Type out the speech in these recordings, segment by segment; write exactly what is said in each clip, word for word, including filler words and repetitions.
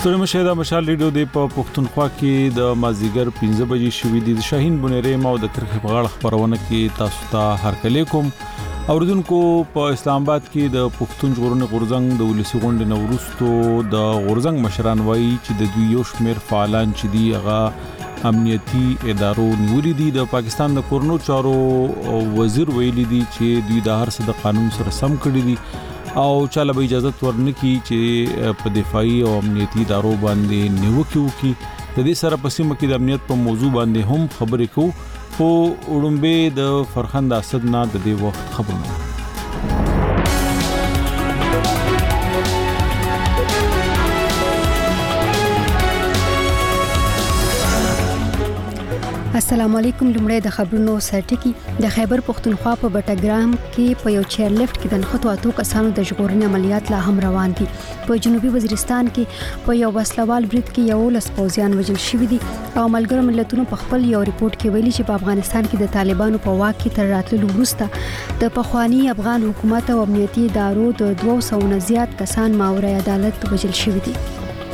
ستوري مشه د مشال ریډیو د په پښتونخوا کې د مازیګر پنځه بجې شوې د شاهین بنيره مو د کرخه په غاړه خبرونه کې تاسو ته هرکلی کوم. اوردونکو په اسلام آباد کې د پښتون ژغورنې غورځنګ د ولسی غونډې نورستو د غورځنګ مشران وایي چې د دوی یو شمېر فعالان چې دی هغه امنیتي ادارو نیولې دي. د پاکستان د کورنو چارو وزیر ویلي دي چې دوی د هر څه د قانون سره سم کړی دي او چاله به اجازه ورنکي چې په دفاعي او امنیتي ادارو باندې نیوکه وکړي. د دې سره په سیمه کې د امنیت په موضوع باندې هم خبرې کوو. خو وړومبه د فرخند اسد نه د دې وخت خبرونه. السلام علیکم. لمړی د خبرونو سرټکی. د خیبر پښتونخوا په بټګرام کې په یو چیر لیفت کې د نخښو اتو کسانو د ژغورنې عملیات لا هم روان دي. په جنوبي وزیرستان کې په یو وسلوال برید کې یو لس پوځیان وژل شوي دي او ملګرو ملتونو په خپل یو ریپورت کې ویلي چې په افغانستان کې د طالبانو په واک کې تر راتللو وروسته د پخوانی افغان حکومت او امنیتي ادارو د دوه سوو نه زیات کسان ماورای عدالت وژل شوي دي.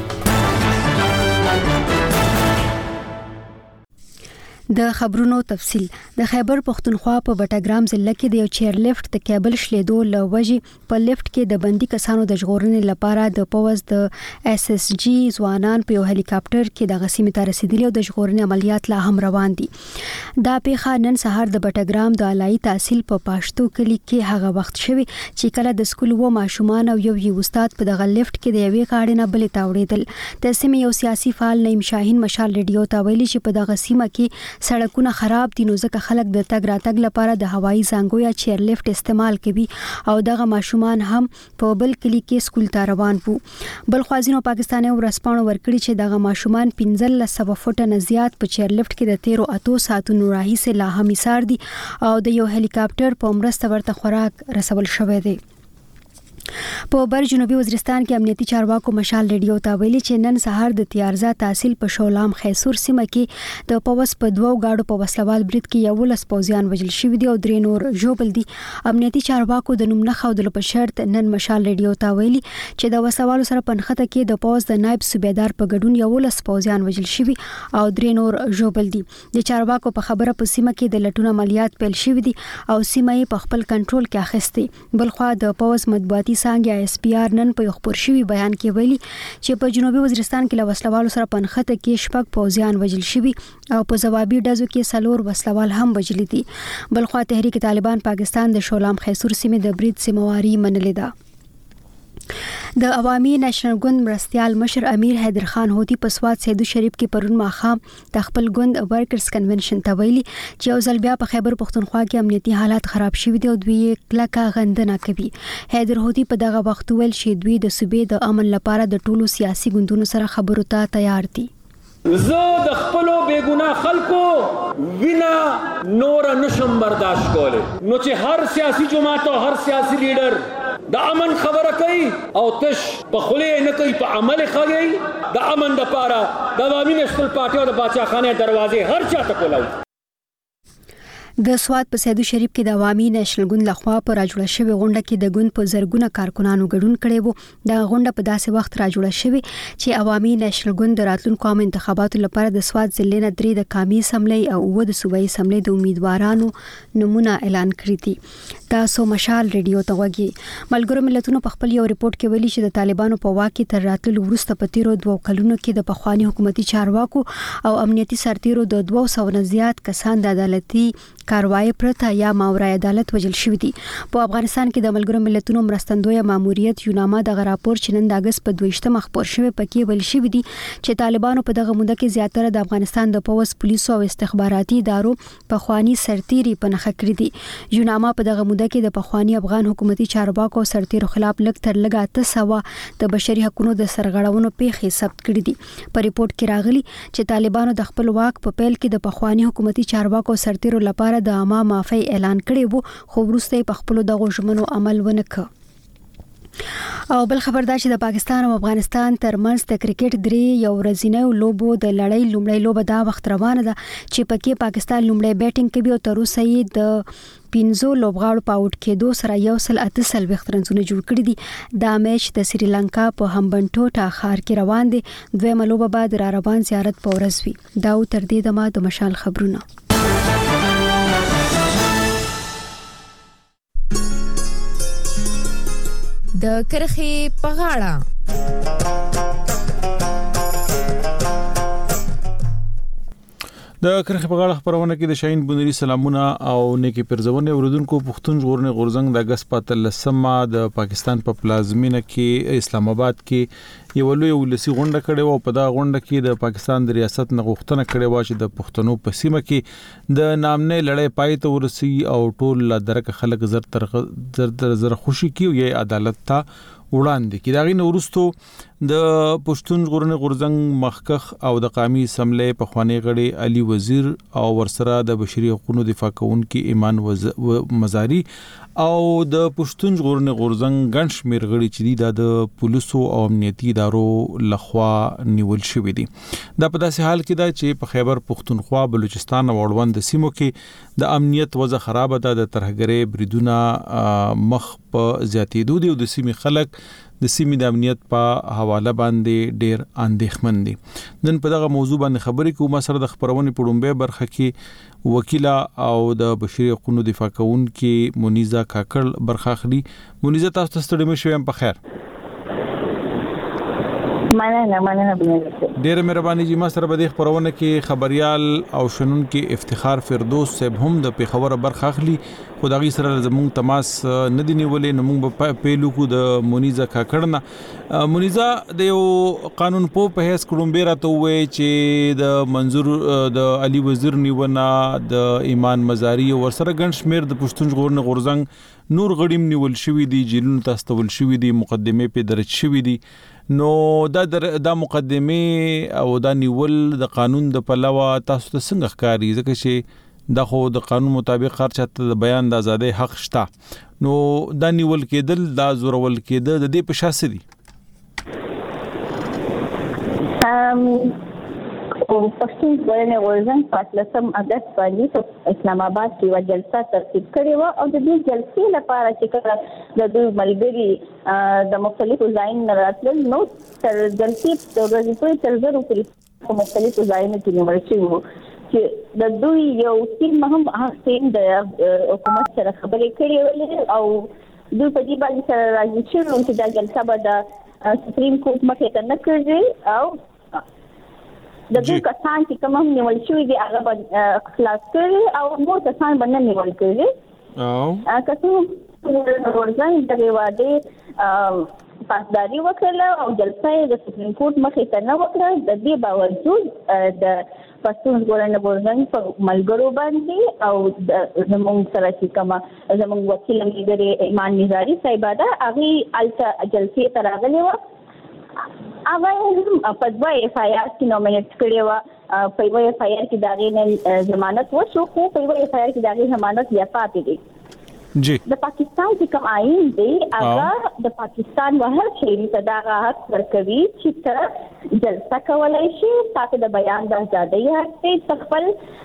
د خبرونو تفصيل. د خیبر پښتونخوا په بټګرام ضلع کې د یو چیر لیفت د کیبل شلیدو لوجې په لیفت کې د بندي کسانو د ژغورنې لپاره د پوز د اس اس جی ځوانان په یو هلیکاپټر کې د غسیمې ته رسیدلي او د ژغورنې عملیات لا هم روان دي. دا پیښه نن سهار د بټګرام د علایي تحصیل په پاشتو کلی کې هغه وخت شوی چې کله د سکول و ماشومان او یو یو استاد په دغه لیفت کې د یوې کاړې نه بلې تاوړېدل. د سیمې یو سیاسي فعال نعیم شاهین مشال ریډیو ته ویلي چې په دغه سیمه کې سړکونه خراب دي نو ځکه خلک د تګ راتګ لپاره د هوایي زنګو یا چیر لیفت استعمال کوي او دغه ماشومان هم په بل کلی کې سکول ته روان وو. بل خوازینو پاکستاني ورسپانو ورکړي چې دغه ماشومان پنځلس سوه فوټه نه زیات په چیر لیفت کې د تیرو اتو ساعتونو راهیسې لا هم ایثار دي او د یو هلیکاپټر په مرسته ورته خوراک رسول شوی دی. په بر جنوبي وزیرستان کې امنیتي چارواکو مشال ریډیو ته ویلي چې نن سهار د تیارزا تحصیل په شولام خیسور سیمه کې د پوس په دوو گاډو په وسلوال برید کې یو لس پوځیان وژل شوي دي او درې نور ژوبل دي. امنیتي چارواکو د نوم نه ښودلو په شرط نن مشال ریډیو ته ویلي چې د وسلوالو سره په نښته کې د پوس د نائب صوبیدار په ګډون یو لس پوځیان وژل شوي او درې نور ژوبل دي. د چارواکو په خبره په سیمه کې د لټون عملیات پیل شوي دي او سیمه یې په خپل کنټرول کې اخیستې. بلخوا د پوس مطبوعاتي څانګه اس پی آر نن په یو خبر شوی بیان کې ویلي چې په جنوبي وزیرستان کې له وسلوالو سره په نښته کې شپږ پوځیان وژل شوي او په ځوابي ډزو کې څلور وسلوال هم وژلي دي. بلخوا تحریک طالبان پاکستان د شولام خیسور سیمې د برید ذمہواری منلې ده. د عوامي نېشنل ګوند مرستيال مشر امیر حیدر خان هوتی په سواد سیدو شریف کې پرون ماخام د خپل ګوند ورکرز کنونشن ته ویلي چې یو ځل بیا په خیبر پښتونخوا کې امنیتي حالات خراب شوي دي او دوی کلکه غندنه کوي. حیدر هوتی په دغه وخت ویل چې دوی د صوبې د امن لپاره د ټولو سیاسي ګوندونو سره خبرو ته تیار دي. زه د خپلو بېګناه خلکو وینا نور نشم برداشت کولی نو چې هر سیاسي جماعت او هر سیاسي لیډر د امن خبره کوي او تش په خولې نه کوي په عمل کوي د امن لپاره د عوامي نېشنل پارټي او د باچاخانه دروازې هر چا ته کولاو. د سواد په سیدو شریف کې د عوامي نېشنل ګوند لخوا په راجوړه شوی غونډه کې د ګوند په زرګونه کارکونانو ګډون کړي وو. دا غونډه په داسې وخت راجوړه شوی چې عوامي نېشنل ګوند د راتلونکو عام انتخاباتو لپاره د سواد ضلع نه درې د قومي اسمبلی او اووه د صوبایي اسمبلی د امیدوارانو نمونه اعلان کړي دي. تاسو مشال ریډیو ته وګورئ. ملګرو ملتونو په خپل یو ریپورت کې ویلي چې د طالبانو په واک کې تر راتللو وروسته په تیرو دوه کلونو کې د پخوانی حکومتي چارواکو او امنیتي سرتیرو د دوه سوو نه زیات کسان د عدالتي کاروایی پرته یا ماورای عدالت وژل شوي دي. په افغانستان کې د ملګرو ملتونو مرستندویه ماموریت یوناما دغه راپور چې نن د اگست په دویشتمه خپور شوی پکې ویل شوي دي چې طالبانو په دغه موده کې زیاتره د افغانستان د پولیس پولیسو او استخباراتي ادارو پخوانی سرتیري په نښه کړي دي. یوناما په دغه موده کې د پخوانی افغان حکومتي چارواکو او سرتیرو خلاف لږ تر لږه اته سوه د بشري حقوقو د سرغړونو پیښې ثبت کړي دي. په ریپورت کې راغلي چې طالبانو د خپل واک په پیل کې د پخوانی حکومتي چارواکو او سرتیرو لپاره د عامه معافی اعلان کړی وو خو وروسته په خپل دغه ژمنو عمل ونه کړ. او بل خبر دا چې د پاکستان او افغانستان ترمنځ د کرکټ درې یو ورځنیو لوبو د لړۍ لومړی لوبه دا وخت روانه ده چې پکې پاکستان لومړی بیټینګ کوي او تر اوسه یې د پینځو لوبغاړو په اوټ کېدو سره یو سل اته څلوېښت رنونه جوړ کړي دي. دا میچ د سریلانکا په همبنټوټا ښار کې روان دی. دویمه لوبه بعد را روان زیارت په ورځ وي. دا تر دې دمه د مشال خبرونه. د کرخې په غاړه د کرخې په غاړه خبرونه کې د شاهین بنوري سلامونه او نیکی پرزونه اوردونکو پښتون ژغورنې غورزنګ د اگست په تلسمه د پاکستان په پلازمینه کې اسلام آباد کې یو لوی ولسی غونډه کړې و. په دا غونډه کې د پاکستان د ریاست نغښتنه کړې و چې د پښتنو په سیمه کې د نامنه لړۍ پای ته ورسی او ټول درک خلک زر تر زر زر خوشي کیږي عدالت ته وړاندې کی. دا غي نورستو د پښتون ژغورنې غورزنګ مخکخ او د قومي اسمبلی په خوانی غړي علي وزیر او ورسره د بشري حقوقو دفاع کوونکي ایمان مزاری او د پښتون ژغورنې غورزنګ ګڼ شمېر غړي چې د پولیسو او امنیتي ادارو لخوا نیول شوې دي. دا په داسې حال کې ده چې په خیبر پښتونخوا بلوچستان او اړوند سیمو کې د امنیت وضع خراب ده. د ترهګرۍ بریدونه مخ په زیاتېدو دي او د سیمې خلک د سیمې د امنیت په حواله باندې ډېر اندېښمن دي. نن په دغه موضوع باندې خبرې کوو. ما سره د خبرونې په ډومبه برخه کې وکیله او د بشري حقوقو دفاع کوونکي مونیزه کاکړ برخه اخلي. مونیزه تاسو ته ستړي مې شوم. په خیر مننه مننه ډېر مهرباني جی. ما سره به د خبرونه کې خبريال او شنن کې افتخار فردوس صاحب هم د پیښور برخه اخلي. خدایي سره زموږ تماس نه دی نیولې. نو موږ په پیلو کو د مونیزه کاکړنه. مونیزه د یو قانون په هیڅ کړم راته وې چې د منظور د علي وزیر نیونه د ایمان مزاری ورسره ګڼ شمېر د پښتون ژغورنې غورزنګ نور غړیم نیول شوې دي، جیلونو ته استول شوې دي، مقدمه په درج شوې دي. نو دا دا مقدمه او دا نیول د قانون د پلوه تاسو ته څنګه ښکاري؟ ځکه چې دا خو د قانون مطابق هر چاته د بیان د آزادۍ حق شته. نو دا نیول کېدل، دا زورول کېدل د دې په شاسه دي. ام او پښتون ژغورنې غورځنګ په اتلسم اگست باندې په اسلام آباد کې یوه جلسه ترتیب کړې وه او د دې جلسې لپاره چې کله د دوی ملګري د مختلفو ځایونو نه راتلل، نو تر جلسې د ورځې پورې تر زرو پورې په مختلفو ځایونو کې نیول شوي وو چې د دوی یو ټیم هم هغه د حکومت سره خبرې کړې ولې او دوی په دې باندې سره راضي شوي وو چې دا جلسه به د سپریم کورټ مخې ته نه کېږي او د دوی کسان چې کوم هم نیول شوي دي هغه به خلاص کړي او نور کسان به نه نیول کېږي. او که څه غورځنګ دغې وعدې پاسداري وکړله او جلسه یې د سپریم کورټ مخې ته نه وکړه. د دې باوجود د پښتون ژغورنې غورځنګ په ملګرو باندې او زموږ سره چې کومه زموږ وکیل ملګرې ایمان مزاری صاحبه ده، هغې هلته جلسې ته راغلې وه. هغه هم په دوه اف آی آر کې نومینیټ کړې وه. په یوه اف آی آر کې د هغې نه ضمانت وشو، خو په یوه اف آی آر کې د هغې ضمانت بیا پاتې دی. جی د پاکستان چې کوم آئین دی هغه د پاکستان و هر شهري ته دغه حق ورکوي چې ته جلسه کولی شي، تاسو د بیان د ازادۍ حق دی، ته خپل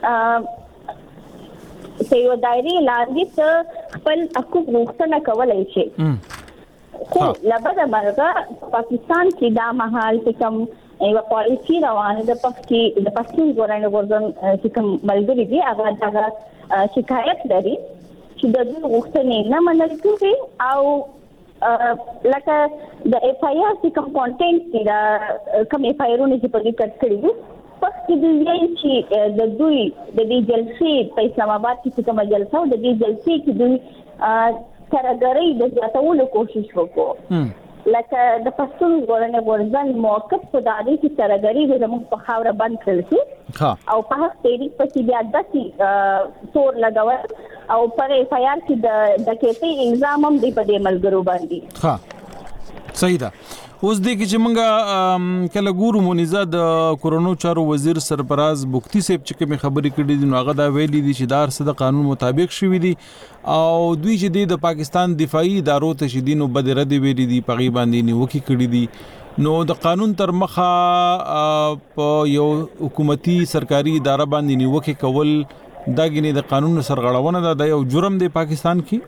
په یوه دایرې لاندې ته خپل حقوق غوښتنه کولی شي. خو له بده مرغه پاکستان کې دا مهال چې کوم یوه پالیسي روانه ده د پښتون ژغورنې غورځنګ چې کوم ملګري دي هغه دغه شکایت لري چې د دوی غوښتنې نه منل کېږي او لکه د اف آی آر چې کوم کانټینټ دي د کوم اف آی آرونه چې په دې کټ کړي دي پښتو دوی وایي چې د دوی د دې جلسې په اسلام آباد کې چې کومه جلسه او د دې جلسې کې دوی ترهګرۍ د زیاتولو کوشش وکړو. لکه د پښتون ژغورنې غورځنګ موقف په دا دی چې ترهګرۍ به زموږ په خاوره بند کړل شي او په هغه تحریک پسې بیا داسې تور لګول او پر اف آی آر کې د ډکیتۍ الزام هم دی په دې ملګرو باندې. ها صحیح ده. اوس د کې چې موږ کله ګورو مونیزه د کورونو چارو وزیر سرپراز بوختي صاحب چې کوم خبرې کړې دي نو هغه دا ویلي دي چې دار صد قانون مطابق شوی دي او دوی چې د پاکستان دفاعي ادارو ته شیدینو بد رد ویلي دي پغي باندې نیوکي کړې دي نو د قانون تر مخه په یو حکومتي سرکاري اداره باندې نیوکي کول دا غني د قانون سرغړونه ده د یو جرم دی پاکستان کې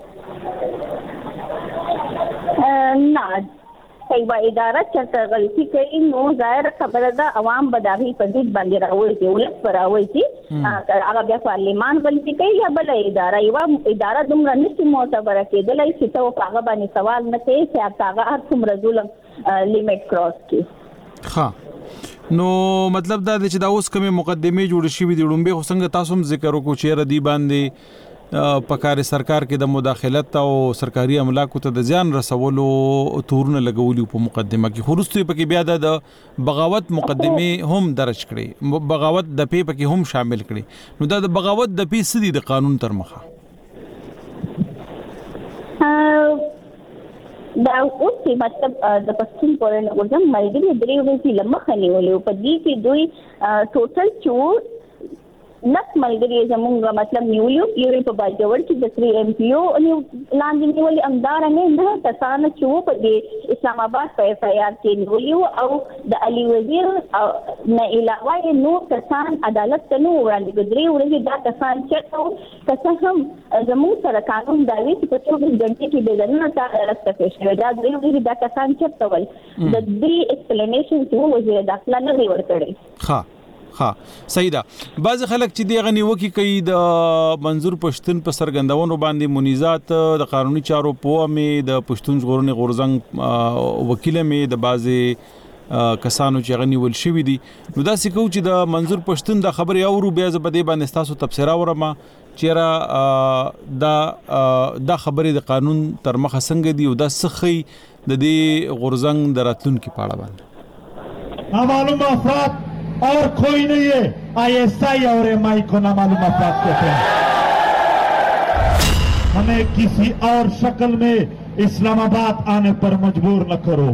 نه ایوا اداره چې غلطي کوي نو ظاهر خبره ده عوام بداغي په دې باندې راوړي چې ولس پر راوړي چې هغه بیا پارلیمان غلطي کوي یا بل اداره ایوا اداره دومره نشي معتبره کېدلای چې ته په هغه باندې سوال نه کوي چې هغه هر څومره ظلم لیمټ کراس کوي. ها نو مطلب دا چې دا اوس کومه مقدمه جوړ شي د لومبه څنګه تاسو هم ذکر وکړو چې ردی باندې پکار سرکار کې د مداخلت او سرکاري املاکو ته د ځان رسولو تورونه لګولي په مقدمه کې خورستوي پکې بیا د بغاوت مقدمه هم درج کړي بغاوت د پی پکې هم شامل کړي نو دا د بغاوت د پی سدي د قانون تر مخه دا اوس چې مطلب د پښتون پورن ورځم ملګری درې ورځې لمخه نیولې په دې کې دوی ټوټل چور نس ملګری زمونږ مطلب نیولیو یو په باجوړ کې د تری ایم پی او لاندې نیولې امدار نه نه تاسانه چې په دې اسلام آباد په اف آی آر کې نیولیو او د علي وزیر نه علاوه نو کسان عدالت ته نو وړاندې ګذري ورته دا کسان چې تاسو هم زموږ سره قانون داوي چې په څو غنټه کې د ځنه تا راځي پېښه دا دوی ورته دا کسان چې تول د دې ایکسپلینیشن چې وزیر داخله نه ورکړي. ها ها صحیح ده بعض خلک چې دی غنی وکی کوي د منظور پښتون په سرګندونو باندې منیزات د قانوني چارو په مې د پښتون ژغورنې غورزنګ وکیل مې د بعضي کسانو چې غنی ول شوی دي نو دا سکو چې د منظور پښتون د خبري اورو بیا ز بده باندې تاسو تبصره ورما چیرې دا دا خبري د قانون تر مخه څنګه دی او دا سخی د دې غورزنګ دراتلون کې پاړه باندې معلوم افراد और कोई नहीं है आई एस आई और एम आई को नामालूम अफराद कहते हैं. हमें किसी और शक्ल में इस्लामाबाद आने पर मजबूर न करो.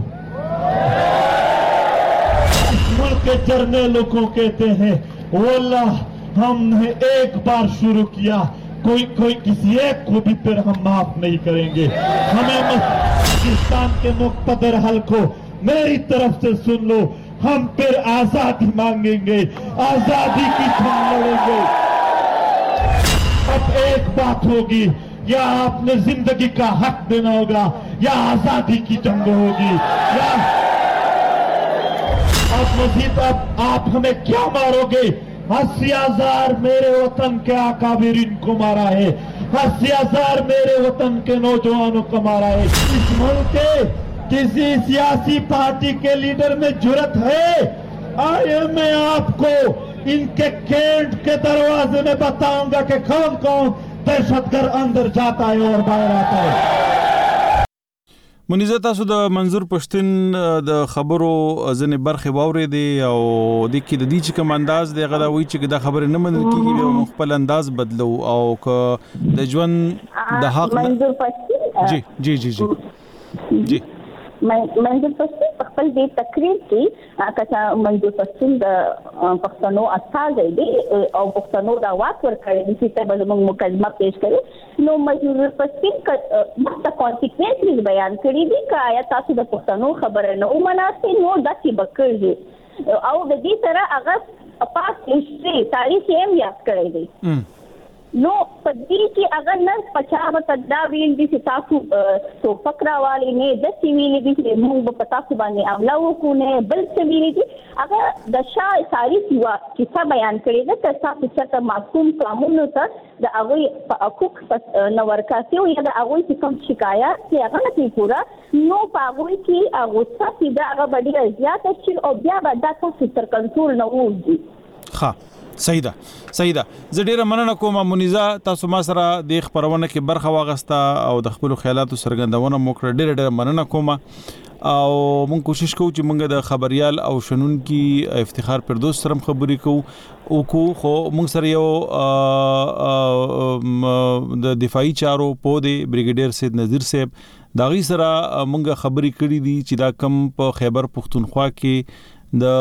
मुल्क के जर्नलों को कहते हैं वल्लाह हमने एक बार शुरू किया कोई कोई किसी एक को भी फिर हम माफ नहीं करेंगे. हमें पाकिस्तान के मुक़्तदर हल को मेरी तरफ से सुन लो हम फिर आजादी मांगेंगे आजादी की जंग लड़ेंगे. अब एक बात होगी या आपने जिंदगी का हक देना होगा या आजादी की जंग होगी या अब मजीद अब आप हमें क्या मारोगे. अस्सी हजार मेरे वतन के आकाबिरीन को मारा है अस्सी हजार मेरे वतन के नौजवानों को मारा है. इस मुल्क के किसी सियासी पार्टी के लीडर में जुर्रत है आइए मैं आपको इनके कैंट के दरवाजे में बताऊंगा कि कौन कौन दहशतगर्द अंदर जाता है और बाहर आता है. منیزه تاسو د منظور پښتون د خبرو ځنې برخه واورې دي او د کې د دې چې کوم انداز دی غدا وی چې دا خبره نه منل کیږي او خپل انداز بدلو او ک د ژوند د حق منظور پښتون جی جی جی جی جی منظور پښتون خپل دې تقریر کې کچا منظور پښتون د پښتنو استاد دی او پښتنو دا واک ورکړي چې ته به موږ مقدمه پیښ کړو نو منظور پښتون د کانسیکوینسز بیان کړی دي چې آیا تاسو د پښتنو خبره نه ومناسي نو د څه بکړي او د دې سره هغه پاس هیستوري تاریخ یې یاد کړی دی نو په دې کې اگر نن پچا به تدا ویل دي چې تاسو تو فکر والی نه د سیویل دي چې موږ په تاسو باندې عمله وکړو نه بل سیویل دي اگر د شاه تاریخ یو چې بیان کړی ده تاسو چې معصوم قانون ته د هغه په حقوق نو ورکاسیو یا د هغه چې کوم شکایت چې هغه نه پورا نو په هغه کې هغه څه چې دا هغه باندې زیات شي او بیا به دا تاسو تر کنټرول نه وځي. ها صحیح ده صحیح ده زه ډیره مننه کوم منیزه تاسو ما سره د خبرونه کې برخه واغسته او د خپل خیالاتو څرګندونه مو کړه ډیره ډیره مننه کوم او مونږ کوشش کوو چې مونږ د خبريال او شنونکو افتخار پردوس سره خبرې کوو او کو خو مونږ سره یو د دفاعي چارو په دی بریګیډیر سید نذیر صاحب داغي سره مونږ خبرې کړې دي چې دا کم په خیبر پختونخوا کې د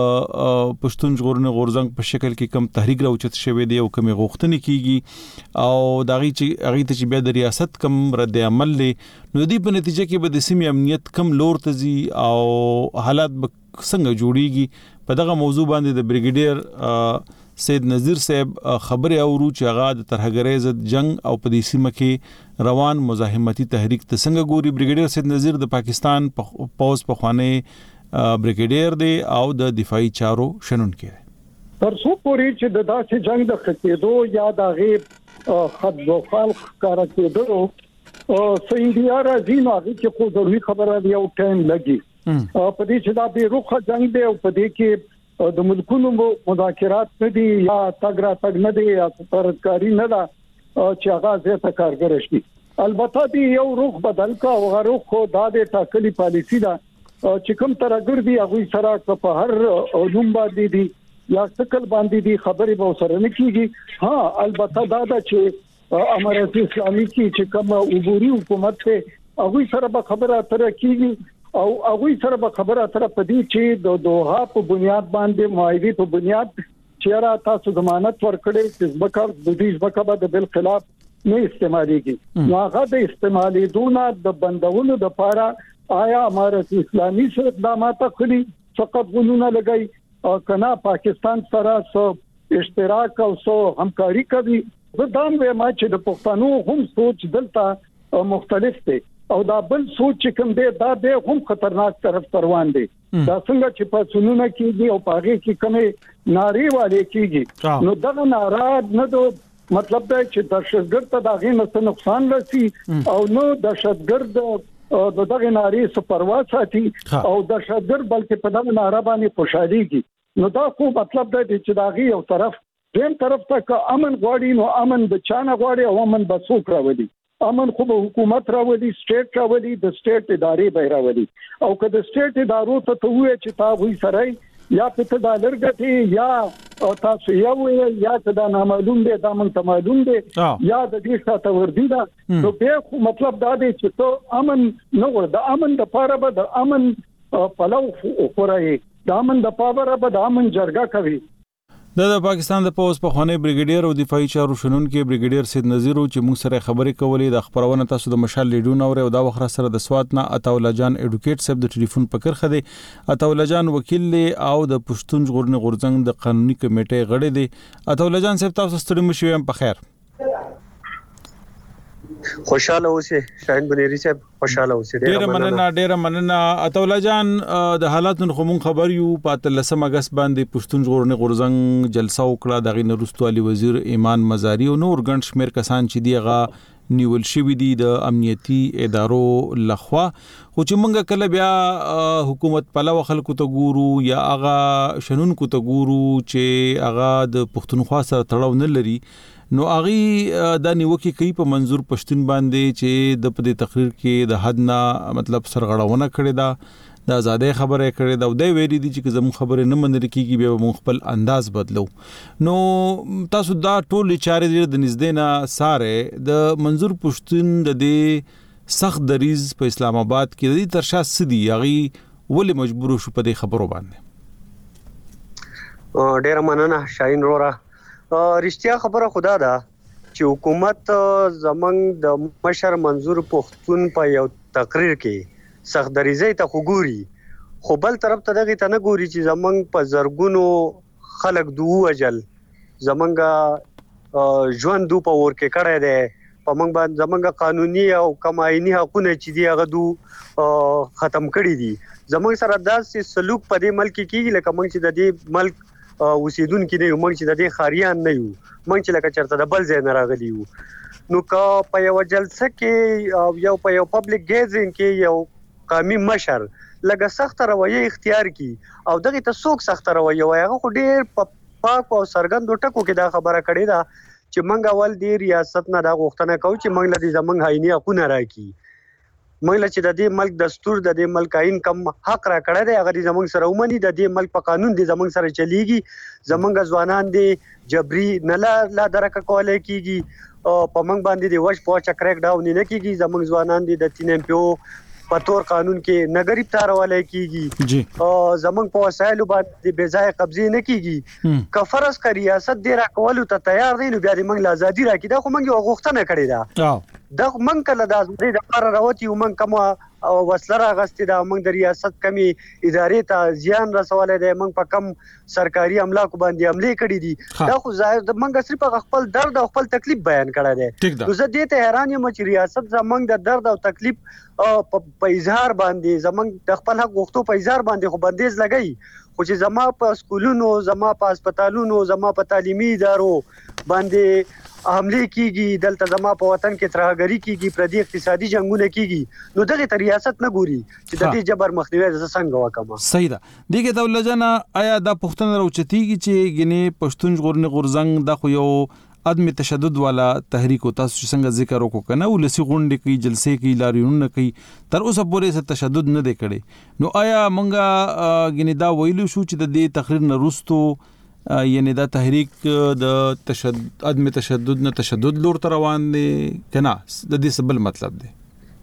پښتون ژغورنې غورځنګ په شکل کې کم تحریک راوچت شوی دی او کم غوښتنې کیږي او داغي چې هغه ته چې بیا د ریاست کم رد عمل لې نو دی په نتیجه کې به د سیمې امنیت کم لور تزي او حالات به څنګه جوړیږي په دغه موضوع باندې د بریګیډیر سید نذیر صاحب خبره اورو چې هغه د ترهګرۍ ضد جنگ او په دې سیمه کې روان مزاحمتي تحریک ته څنګه ګوري بریګیډیر سید نذیر د پاکستان پوز په خوانه بریګیډیر دی او د دفاعي چارو شنونکو تر څو پورې چې د داسې جنگ د خکېدو یا د غیب خد و خلق کار کېدو او سیندیا راځي نو هغه چې خو ضروري خبره دی او ټایم لګي په دې چې دا به روخه جنگ دی او په دې کې د ملکونو مذاکرات نه دي یا تګرا تګ نه دي یا ترکاری نه ده چې هغه زیاته کارګر شي البته دی یو روخ بدل کا او روخ خو دا د ټاکلي پالیسی ده چې کوم ترګر دی هغه سره په هر علوم باندې دي یا څکل باندې دي خبرې به سره نه کیږي ها البته دا دا چې امارات اسلامي کې چې کوم عبوري حکومت ته هغه سره به خبره اتره کیږي او هغه سره به خبره اتره پدې چې د دوه په بنیاد باندې معاهده په بنیاد چې را تاسو ضمانت ورکړي چې ځبکه د دې ځبکه به بل خلاف نه استعماليږي نو هغه د استعمالي دونه د بندولو د لپاره آیا امارت اسلامي سره اقدامات کړی فقط غنونه لګای او کنا پاکستان سره سو اشتراک او سو همکاري کوي زه دا وایم چې د پښتنو هم سوچ دلته مختلف دی او دا بل سوچ کوم دی دا به هم خطرناک طرف روان دی دا څنګه چې په سنونه کې دی او پاغه کې کمه ناری والے کېږي نو دا ناراض نه دو مطلب دا چې دهشتګرد ته دا غي نقصان رسي او نو دهشتګرد د دغه ناری سپروا ساتي او د شادر بلکې په دغه ناره باندې خوشاليږي نو دا خو مطلب دی چې داغي یو طرف دیم طرف ته امن غواړي نو امن د چانه غواړي او امن به څوک راوړي امن خو به حکومت راوړي سټیټ راوړي د سټیټ ادارې به راوړي او که د سټیټ ادارو ته ته وې چې تا وې سره یا په ډالر غټي یا تاسو یو یا دا نامعلوم دی دا مونږ ته معلوم دی یا د دې ساته وردی دا نو په خو مطلب دا دی چې ته امن نه ور د امن د پاره به د امن پلو خورای د امن د پاره به د امن جرګه کوي د پاکستان د پوز په خانه بریګیډیر او دفاعي چارو شنونکو بریګیډیر سید نذیر چې موږ سره خبرې کولې د خبرونه تاسو د مشال لیډون او دا وخت سره د سواد نه عطاءالله جان اډوکیټ صاحب د ټلیفون پکر خدي عطاءالله جان وکیل او د پښتون ژغورنې غورځنګ د قانوني کمیټې غړی دی عطاءالله جان صاحب تاسو ستړي مشوي هم په خیر خوشاله اوسه شاهین بنيري صاحب خوشاله اوسه ډیر مننه ډیر مننه عطاءالله جان د حالاتو خو مون خبر یو په لسم اگست باندې پښتون ژغورنې غورځنګ جلسه وکړه دغه نورستو علي وزیر ایمان مزاری او نور ګڼ شمیر کسان چې دیغه نیول شوی دي د امنیتي ادارو لخوا خو چې مونږ کله بیا حکومت پلو خلکو ته ګورو یا هغه شنونکو ته ګورو چې هغه د پښتونخوا سره تړاو نه لري نو اغي د نیوکي کوي په منظور پښتون باندې چې د په تقریر کې د حد نه مطلب سرغړونه کړې ده د آزادۍ خبره کړې ده او د ویری دي چې زموږ خبره نه منل کیږي به موږ خپل انداز بدلو نو تاسو دا ټول چارې د نږدې نه ساره د منظور پښتون د دې سخت دریز په اسلام آباد کې د دې ترشا سدي اغي ولې مجبور شو په دې خبرو باندې ډیر مننه شاهین رورا رښتیا خبره خدا ده چې حکومت زمنګ د مشر منظور پښتون په یو تقریر کې سخت دریزي ته وګوري خو بل طرف ته دغه ته نه ګوري چې زمنګ په زرګونو خلک دوه اجل زمنګ ژوند دو په ور کې کړه ده په موږ باندې زمنګ قانوني او کمایني حقونه چې دی هغه دو ختم کړی دي زمنګ سره داسې سلوک په دې ملک کې لکه موږ چې د دې ملک وسیدونکو نه یو موږ چې د دې خاریان نه یو موږ چې لکه چرته د بل ځای نه راغلی یو نو کا په یو جلسه کې یو په یو پبلک ګیزینګ کې یو قومي مشر لکه سخت رویه اختیار کی او دغه ته څوک سخت رویه وای هغه ډیر په پاک او سرګند ټکو کې دا خبره کړې ده چې منګ اول دی ریاست نه دا غوښتنه کوي چې منګ لدی زمنګ آئینی حقونه راکړي منګ چې د دې ملک دستور د دې ملک آئین کم حق را کړی دی هغه زمنګ سره ومني د دې ملک په قانون دی زمنګ سره چلیږي زمنګ ځوانان دي جبري نه لا درک کولای کیږي او په منګ باندې دی وښ په چکرک ډاون نه کیږي زمنګ ځوانان دي د تین ایم پی او په تور قانون کې نګری تارولای کیږي جی او زمنګ په وسایل باندې بے ځای قبضه نه کیږي کفرس کا ریاست دی را کول ته تیار دی نو بیا د منګ ازادي راکې دا خو منګ یو غوښتنه کړې ده دا منګ کله د ازادي د لپاره راوتی منګ کوم وسله راغستې ده منګ د ریاست کمی ادارې ته زیان رسولای دی منګ په کم سرکاري املاک باندې حمله کړې دي دا خو ظاهر د منګ صرف خپل درد او خپل تکلیف بیان کړی دی نو زه دې ته حیران یم چې ریاست زمنګ د درد او تکلیف په اظهار باندې زمنګ د خپل حق غوښتو په اظهار باندې خو بندیز لګی خو چې زما په سکولونو زما په هسپتالونو زما په تعلیمي ادارو باندې حمله کیږي دلته زما په وطن کې ترهګری کیږي پردي اقتصادي جنگونه کیږي نو دغه ریاست نه ګوري چې د دې جبر مخنیوي د څنګه وکما صحیح ده دغه دولت جنا آیا د پښتون راوچتيږي چې ګنې پښتون غورن غورزنګ د خو یو عدم تشدد والا تحریک او تاسو څنګه ذکر وکړو کنه ولسی غونډې کوي جلسې کوي لاریونونه کوي تر اوسه پورې څه تشدد نه دی کړي نو آیا مونږه ګنې دا ویلو شو چې د دې تقریر نه وروستو یعنی دا تحریک د تشدد عدم تشدد نه تشدد لور تر روان دي کنه د دې سبل مطلب دی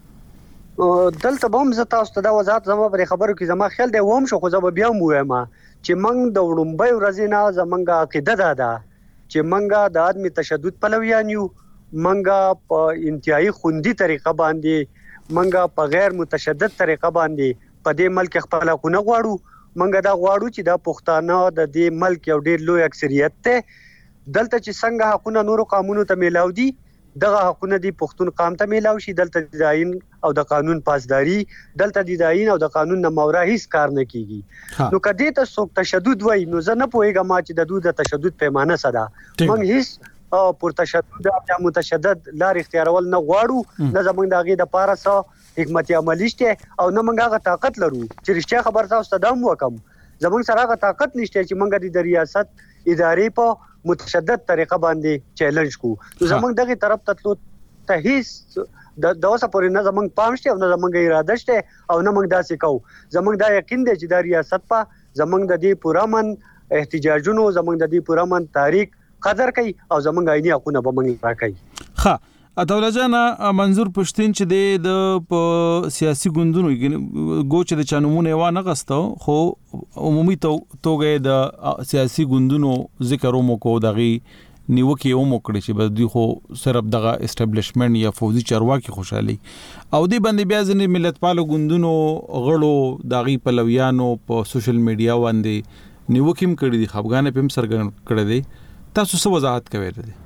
دلته به هم زه تاسو ته دا وضاحت زما پر خبرو کې زما خیال دی ووم شو خو زه بیا وایم چې موږ د وړومبۍ ورځې نه زمونږ عقیده ده ده چې موږ د عدم تشدد پلویان یو موږ په انتهایی خوندي طریقه باندې موږ په غیر متشدد طریقه باندې په دې ملک خپل حقونه غواړو منګه دا غواړو چې دا پښتانه د دې ملک یو ډېر لوی اکثریت ته دلته چې څنګه حقونه نورو قانونو ته میلاو دي دغه حقونه دی پښتون قام ته میلاو شي دلته د آئین او د قانون پاسداري دلته د آئین او د قانون نه مورا هیڅ کار نه کیږي نو کدی ته څوک تشدد وای نو زه نه پوهیږم چې د دوی د تشدد پیمانه صدا موږ هیڅ پر تشدد یا متشدد لار اختیارول نه غواړو نه زمونږ دغه د پاره سره حکمت عملی شته او نه موږ هغه طاقت لرو چې رښتیا خبر تاسو ته دام وکم زمونږ سره هغه طاقت نشته چې موږ د ریاست ادارې په متشدد طریقه باندې چیلنج کو نو زمونږ دغه طرف ته تلو ته هیڅ د دوسه پورې نه زمونږ پام شته او نه زمونږ اراده شته او نه موږ داسې کوو زمونږ دا یقین دی چې د ریاست په زمونږ د دې پورامن احتجاجونو زمونږ د دې پورامن تاریخ قدر کوي او زمونږ عیني حقونه به موږ راکړي ها اتولا جانا منظور پښتين چې د سیاسي ګوندونو ګوچ د چانمونه و نه غستو خو عمومي توګه د سیاسي ګوندونو ذکر مو کو دغه نیوکه و مو کړی چې به دوی خو صرف دغه اسټابلیشمنت یا فوزي چارواکي خوشحالي او دی باندې بیا ځنې ملت پالو ګوندونو غړو دغه پلویانو په سوشل میډیا باندې نیوکیم کړی دي خپګان پم سرګن کړی دي تاسو څه وضاحت کوي دي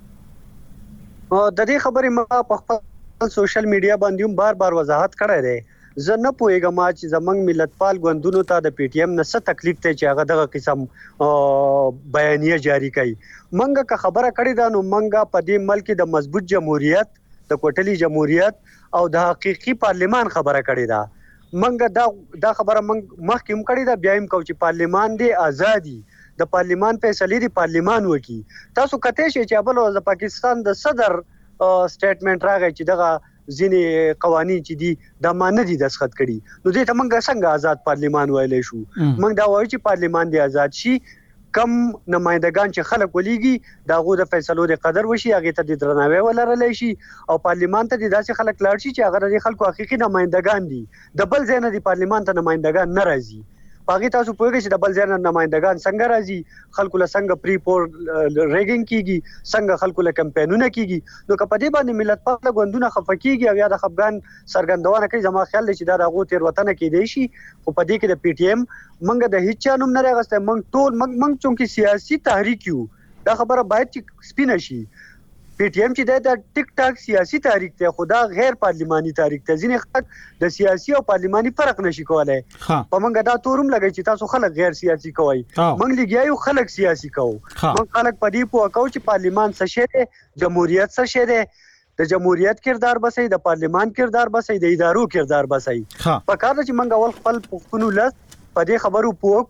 د دې خبرې ما په خپل سوشل میډیا باندې هم بار بار وضاحت کړی دی زه نه پوهیږم چې زمنګ ملتپال ګوندونو ته د پی ټی ایم نه څه تکلیف ته چې هغه دغه قسم بیانیه جاری کړي منګه که خبره کړې ده نو منګه په دې ملک د مضبوط جمهوریت د کوټلی جمهوریت او د حقيقي پارلیمان خبره کړې ده منګه دا دا خبره منګ مخکې هم کړې ده بیا هم کو چې پارلیمان دی ازادي د پارلیمان فیصله دی پارلیمان وکي تاسو کته شي چې ابل د پاکستان د صدر سټیټمنټ راغی چې دغه ځینې قوانين چې دي د مانه دي دسخط کړي نو دې ته موږ څنګه آزاد پارلیمان ویلې شو موږ دا وایو چې پارلیمان دی آزاد شي کم نمائندگان چې خلک ولېږي داغه د فیصلو د قدر وشي هغه ته د درناوی ولرلې شي او پارلیمان ته د داسې خلک لاړ شي چې هغه د خلکو حقيقي نمائندگان دي د بل ځای نه د پارلیمان ته نمائندگان ناراضي باقي تاسو پوهیږئ چې د بل ځای نه نمائندگان څنګه راځي خلکو له څنګه پری پور ریګینګ کیږي څنګه خلکو له کمپاینونه کیږي نو کپدې باندې ملت پاله غوندونه خفقيږي او یا د خپګان سرګندونه کوي زما خیال دی چې دا دغه تیر وطن کې دی شي خو پدې کې د پی ټی ایم منګه د هیڅ چانوم نه راغسته منګ ټول منګ منګ چونکی سیاسي تحریک یو دا خبره باید چې سپینه شي پی ټی ایم چې د ټیک ټاک سیاسي تحریک ته خدا غیر پارلیماني تحریک ته ځینې خلک د سیاسي او پارلیماني فرق نشي کولای په منګه دا تورم لګی چې تاسو خلک غیر سیاسي کوي منګ لګیایو خلک سیاسي کوو منګ خلک په دې پوه کوي چې پارلیمان څه شی دی جمهوریت څه شی دی د جمهوریت کردار بسې د پارلیمان کردار بسې د ادارو کردار بسې په کار چې منګه ول خپل پښتون ولس په دې خبرو پوه کو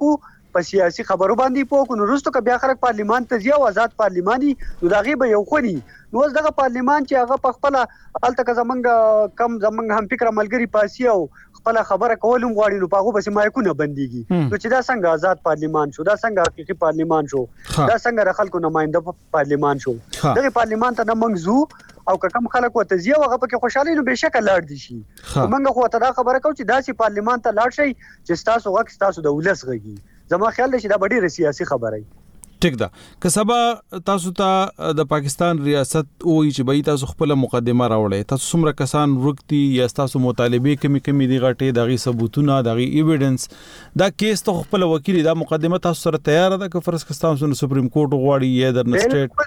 په سیاسي خبرو باندې پوه کو نو وروسته که بیا خلک پارلیمان ته ځي او آزاد پارلیماني نو د هغې به یو خوني نو اوس دغه پارلیمان چې هغه په خپله هلته که زمونږ کم زمونږ هم فکره ملګري پاسي او خپله خبره کول هم غواړي نو په هغو پسې مایکونه بندېږي نو چې دا څنګه آزاد پارلیمان شو دا څنګه حقیقي پارلیمان شو دا څنګه د خلکو نماینده پارلیمان شو دغه پارلیمان ته نه موږ ځو او که کوم خلک ورته ځي او هغه پکې خوشحالي نو بېشکه لاړ دي شي موږ خو ورته دا خبره کوو چې داسې پارلیمان ته لاړ شئ چې ستاسو غږ ستاسو د ولس غږي زما خیال دی چې دا به ډېره سیاسي خبره وي ټیک ده که سبا تاسو ته د پاکستان ریاست وایي چې به تاسو خپل مقدمه راوړئ تاسو څومره کسان ورکتي یا تاسو مطالبه کمی کمی دی غټي دغه ثبوتونه دغه ایویډنس دا کیس ته خپل وکیل دا مقدمه تاسو سره تیار ده که فرض کستان سپریم کورټ غواړي یا در نسټیټ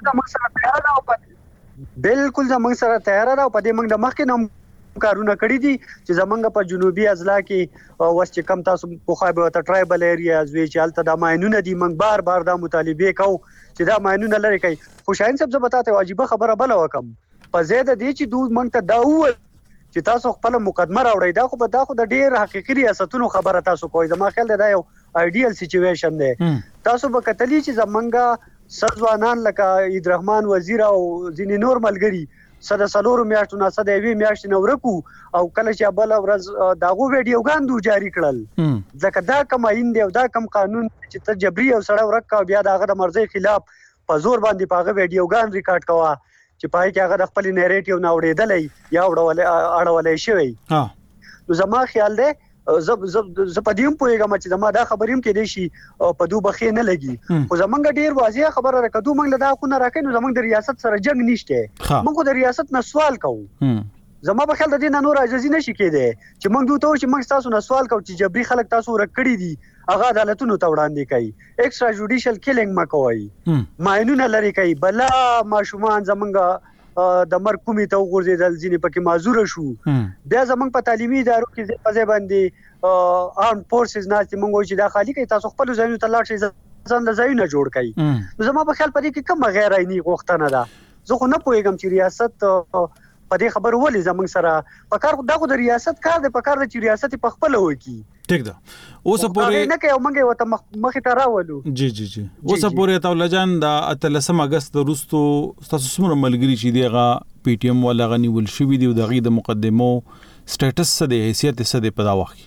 بالکل زموږ سره تیار ده او په دې موږ د مخکې نوم کارونه کړی دي چې زمونږ په جنوبي اضلاع کې وس چې کم تاسو په خو به ته ټرایبل ایریاز وی چې الته د ماینونه دي موږ بار بار دا مطالبه کوو چې دا ماینونه لري کوي خو شاهین صاحب زه بتاته واجبہ خبره بل وکم په زیاده دي چې دوی موږ ته دا و چې تاسو خپل مقدمه راوړئ دا خو به دا خو د ډیر حقیقي ریاستونو خبره تاسو کوی زما خیال دا یو ایډیال سچويشن دی تاسو به کتلی چې زمونږ سرځوانان لکه عید رحمان وزیر او ځینې نور ملګری صد سلور میاشتو نه صد وی میاشت نه ورکو او کله چې بل ورځ داغو ویډیوګان دو جاری کړل ځکه دا کوم آئین دی او دا کوم قانون چې ته جبري او سړی ورکا بیا داغه د مرزي خلاف په زور باندې پاغه ویډیوګان ریکارډ کوا چې پای کې هغه د خپل نیریټیو نه وړېدلې یا وړولې اړولې شوی ها نو زما خیال دی زب زب ز پدیم پویګم چې زما دا خبریم کې دی شي په دوه بخې نه لګي خو زمونږ ډیر واضح خبره راکړو موږ له دا خو نه راکې نو زمونږ د ریاست سره جنگ نشته موږ د ریاست نه سوال کوو زما په خیال د دې نه نور اجازه نشي کېده چې موږ دوی ته چې موږ تاسو نه سوال کوو چې جبري خلک تاسو ورکړي دي هغه عدالتونو ته وړاندې کوي ایکسترا جوډیشل کیلینګ مکوي ماینونه لري کوي بلا ماشومان زمونږ د مرګ کومې ته وګرځیدل ځینې پکې معذور شو بیا زمونږ په تعلیمي ادارو کې په ځای باندې آرم فورسز نه چې موږ چې دا خالی کوي تاسو خپل ځایونو ته لاړ شئ ځان د ځایونه جوړ کړئ نو زما په خیال پدې کې کوم غیر عیني غوښتنه ده زه خو نه پوهیږم چې ریاست په دې خبر ولې زمونږ سره په کار دا خو د ریاست کار دی په کار د چې ریاست په خپل وکړي ټیک ده اوس پورې نه کوي موږ وته مخې ته راولو جی جی جی اوس پورې تا ولجان د اتلسم اگست وروستو تاسو څومره ملګری چې دیغه پی ټی ایم ولا غنی ول شوی دی د غي د مقدمو سټیټس څه دی حیثیت څه دی په دا وخت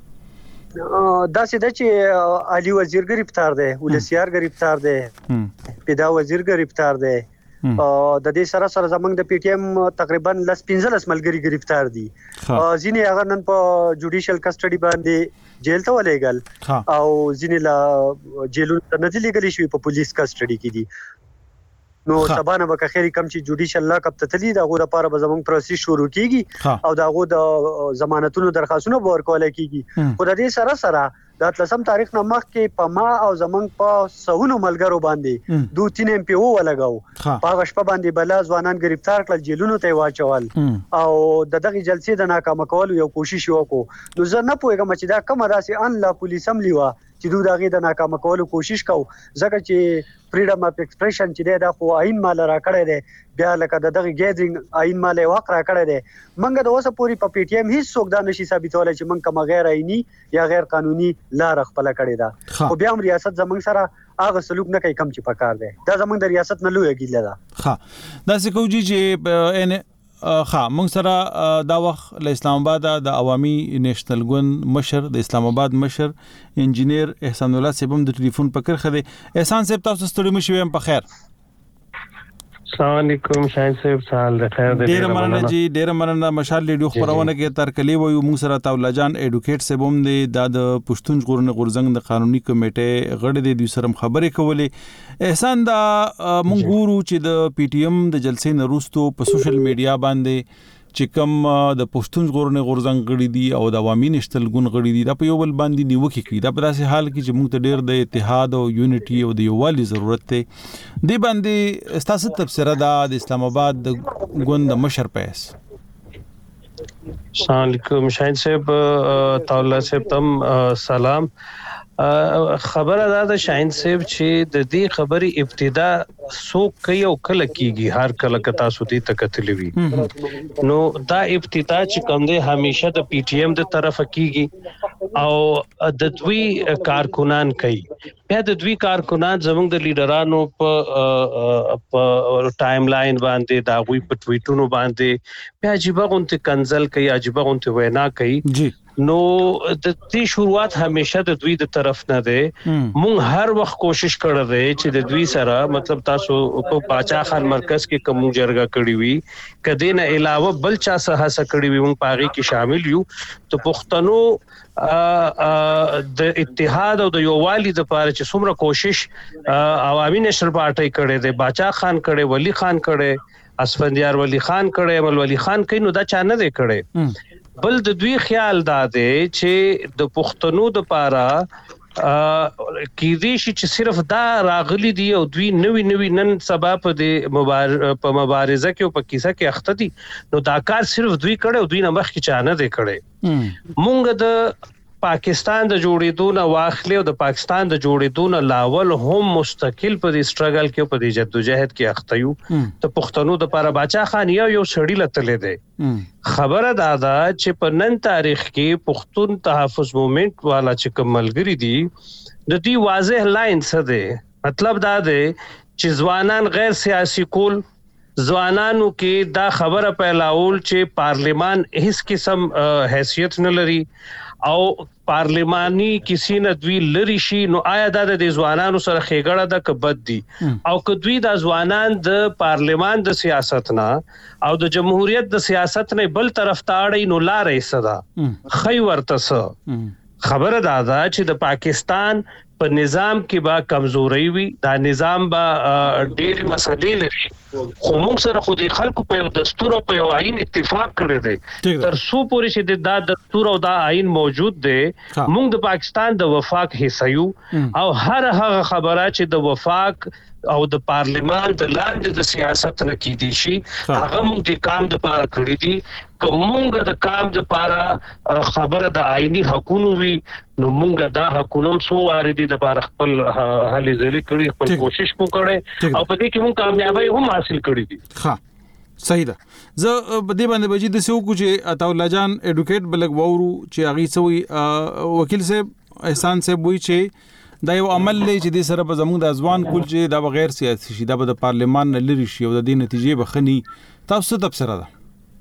دا څه د چې علي وزیر گرفتار دی ولسیار گرفتار دی پیدا وزیر گرفتار دی د دې سره سره زمنګ د پی ټی ایم تقریبا لس پنځلس ملګری گرفتار دي ځینې هغه نن په جوډیشل کسټډي باندې جیل ته ولېګل او ځینې لا جیلونو ته نه دي لګل شوی په پولیس کسټډي کې دي نو سبانه به خیر کم چې جوډیشل لا کپ تتلی دا غو د پاره به زمنګ پروسس شروع کیږي او دا غو د ضمانتونو درخواستونه به ورکول کیږي خو د دې سره سره د اتلسم تاریخ نه مخکې په ما او زمنګ په سونو ملګرو باندې دوه تین ایم پی او ولګاو په هغه شپه باندې بلا ځوانان گرفتار کړل جیلونو ته واچول او د دغه جلسې د ناکامه کولو یو کوشش وکړو نو زه نه پوهیږم چې دا کومه داسې ان لا پولیس هم لیوا چې دوی دغه د ناکامه کولو کوشش کو ځکه چې فریډم اف ایکسپریشن چې دا خو آئین مال را کړی دی بیا لکه د دغه گیدرینګ آئین مال واقع را کړی دی منګه د اوسه پوری په پی ټی ایم هیڅ څوک دا نشي ثابتولای چې منګه کوم غیر آئینی یا غیر قانوني لار خپل کړی دا خو بیا هم ریاست زمنګ سره هغه سلوک نه کوي کم چې پکار دی دا زمنګ د ریاست نه لوی ګیله ده ها دا څه کوجی چې ان ها موږ سره دا وخت له اسلام آباد د عوامي نېشنل ګوند مشر د اسلام آباد مشر انجینیر احسان الله صاحب د ټلیفون پکړ خده احسان صاحب تاسو ستړي مشوي هم په خیر السلام علیکم شاهین صاحب سال د خیر د ډیر مننه جی ډیر مننه مشال لیډیو خبرونه کې تر کلی وایو موږ سره تاولا جان اډوکیټ سبوم دی د پښتون ژغورنې غورځنګ د قانوني کمیټې غړي دی دوی سره خبرې کولې احسان دا مونږ ګورو چې د پی ټی ایم د جلسې نروستو په سوشل میډیا باندې چې کوم د پښتون ژغورنې غورځنګ غړي دي او د عوامي نشتل ګون غړي دي دا په یو بل باندې نیوکه کوي دا په داسې حال کې چې موږ ته ډېر د اتحاد او یونټي او د یووالي ضرورت دی دی باندې ستاسو تفسیر دا د اسلام آباد د ګوند مشر پیس السلام علیکم شاهین صاحب تعالی صاحب تم سلام خبره دا د شاهین صاحب چې د دې خبري ابتدا سو کوي او کله کیږي هر کله کتا سودی تکتلې وي نو دا ابتدا چې کوم دی همیشه د پی ټی ایم د طرف کیږي او د دوی کارکونان کوي بیا د دوی کارکونان زموږ د لیډرانو په په ټایم لاین باندې دا غوي په ټویټونو باندې بیا عجیب غونته کنزل کوي عجیب غونته وینا کوي جی نو د دې شروعات همیشه د دوی د طرف نه ده مونږ هر وخت کوشش کړو چې د دوی سره مطلب تاسو په باچا خان مرکز کې کوم جرګه کړی وي کدی نه علاوه بل چا سره هڅه کړی وي مونږ پاغي کې شامل یو ته پښتنو د اتحاد او د یووالي د لپاره چې څومره کوشش عوامي نشر پارټي کړي ده باچا خان کړي ولی خان کړي اسفندیار ولی خان کړي امل ولی خان کړي نو دا چا نه دی کړي بل د دوی خیال دا دی چې د پښتنو د پاره کې دې شي چې صرف دا راغلي دي او دوی نوی نوی نن سبا په د په مبارزه کې او په کیسه کې اخته دي نو دا کار صرف دوی کړي او دوی نه مخ کې چانه دی کړي مونږ د پاکستان د جوړېدو نه واخلې او د پاکستان د جوړېدو نه لاول هم مستقل په دې سټرګل کې په دې جدوجہد کې اخته یو ته پښتنو د لپاره باچا خان یو یو سړی لته دی خبره دا ده چې په نن تاریخ کې پښتون تحفظ موومېنټ والا چې کوملګری دي د دې واضح لاین څه دی مطلب دا دی چې ځوانان غیر سیاسي کول ځوانانو کې دا خبره پیلاول چې پارلیمان هیڅ قسم حیثیت نه لري او پارلیمانی کسی نه دوی لری شي نو آیا دا د ځوانانو سره خېګړه ده که بد دي او که دوی د ځوانان د پارلیمان د سیاست نه او د جمهوریت د سیاست نه بل طرف ته اړي نو لارې صدا خی ورته خبره دا ده چې د پاکستان په نظام کې با کمزوري وي دا نظام با ډېر مسلې لري خو موږ سره خو د خلکو په دستور او په آئین اتفاق کړی دی تر څو پورې چې د دستور او د آئین موجود دی موږ د پاکستان د وفاق حصہ یو او هر هغه خبره چې د وفاق او د پارلیمان د لاندې د سیاست نه کیدي شي هغه موږ د کام د پاره کړی دي کومه د کام د پاره خبره د آئینی حقوقو وی نو موږ دا حقوقو سو واردی د پاره خپل هلي ځلې کړی خپل کوشش وکړي او په دې کې موږ کامیابی هم حاصل کړی دي ها صحیح ده زه په دې باندې بجې د سو کو چې عطا الله جان اډوکیټ بلګ وورو چې اغي سوی وکیل صاحب احسان صاحب وی چې دا یو عمل لري چې د سره په زموږ د ځوان کول چې دا بغیر سیاسي شي دا د پارلیمان نه لري شي او د دې نتیجې بخني تاسو ته تبصره ده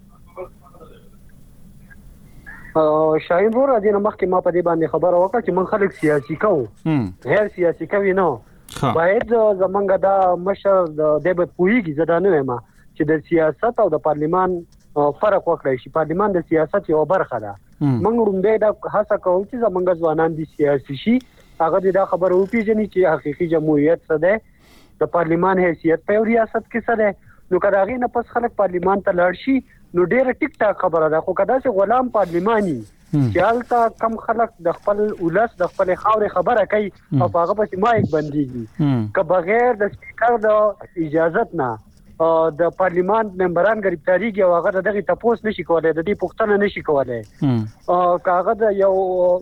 شاهین ور راځي نو مخکې ما په دې باندې خبره وکړه چې من خلک سیاسي کوو غیر سیاسي کوي نو باید زمونږ دا مشر د دې په پویږي زدا نه وایم چې د سیاست او د پارلیمان فرق وکړي شي پارلیمان د سیاست یو برخه ده موږ رومبه دا هڅه کوو چې زمونږ ځوانان دي سیاسي شي هغه دا خبره وپیژني چې حقيقي جمهوریت څه ده د پارلیمان حیثیت په ریاست کې څه ده نو کله غي نه پس خلک پارلیمان ته لاړ شي نو ډیره ټیک ټاک خبره ده خو کدا چې غلام پارلیماني چې حالت کم خلک د خپل ولس د خپل خاورې خبره کوي او هغه په مایک بنديږي که بغیر د سپیکر د اجازت نه د پارلیمان ممبران گرفتاریږي او هغه دغه تپوس نشي کولای د دې پښتنه نشي کولای او کاغه د یو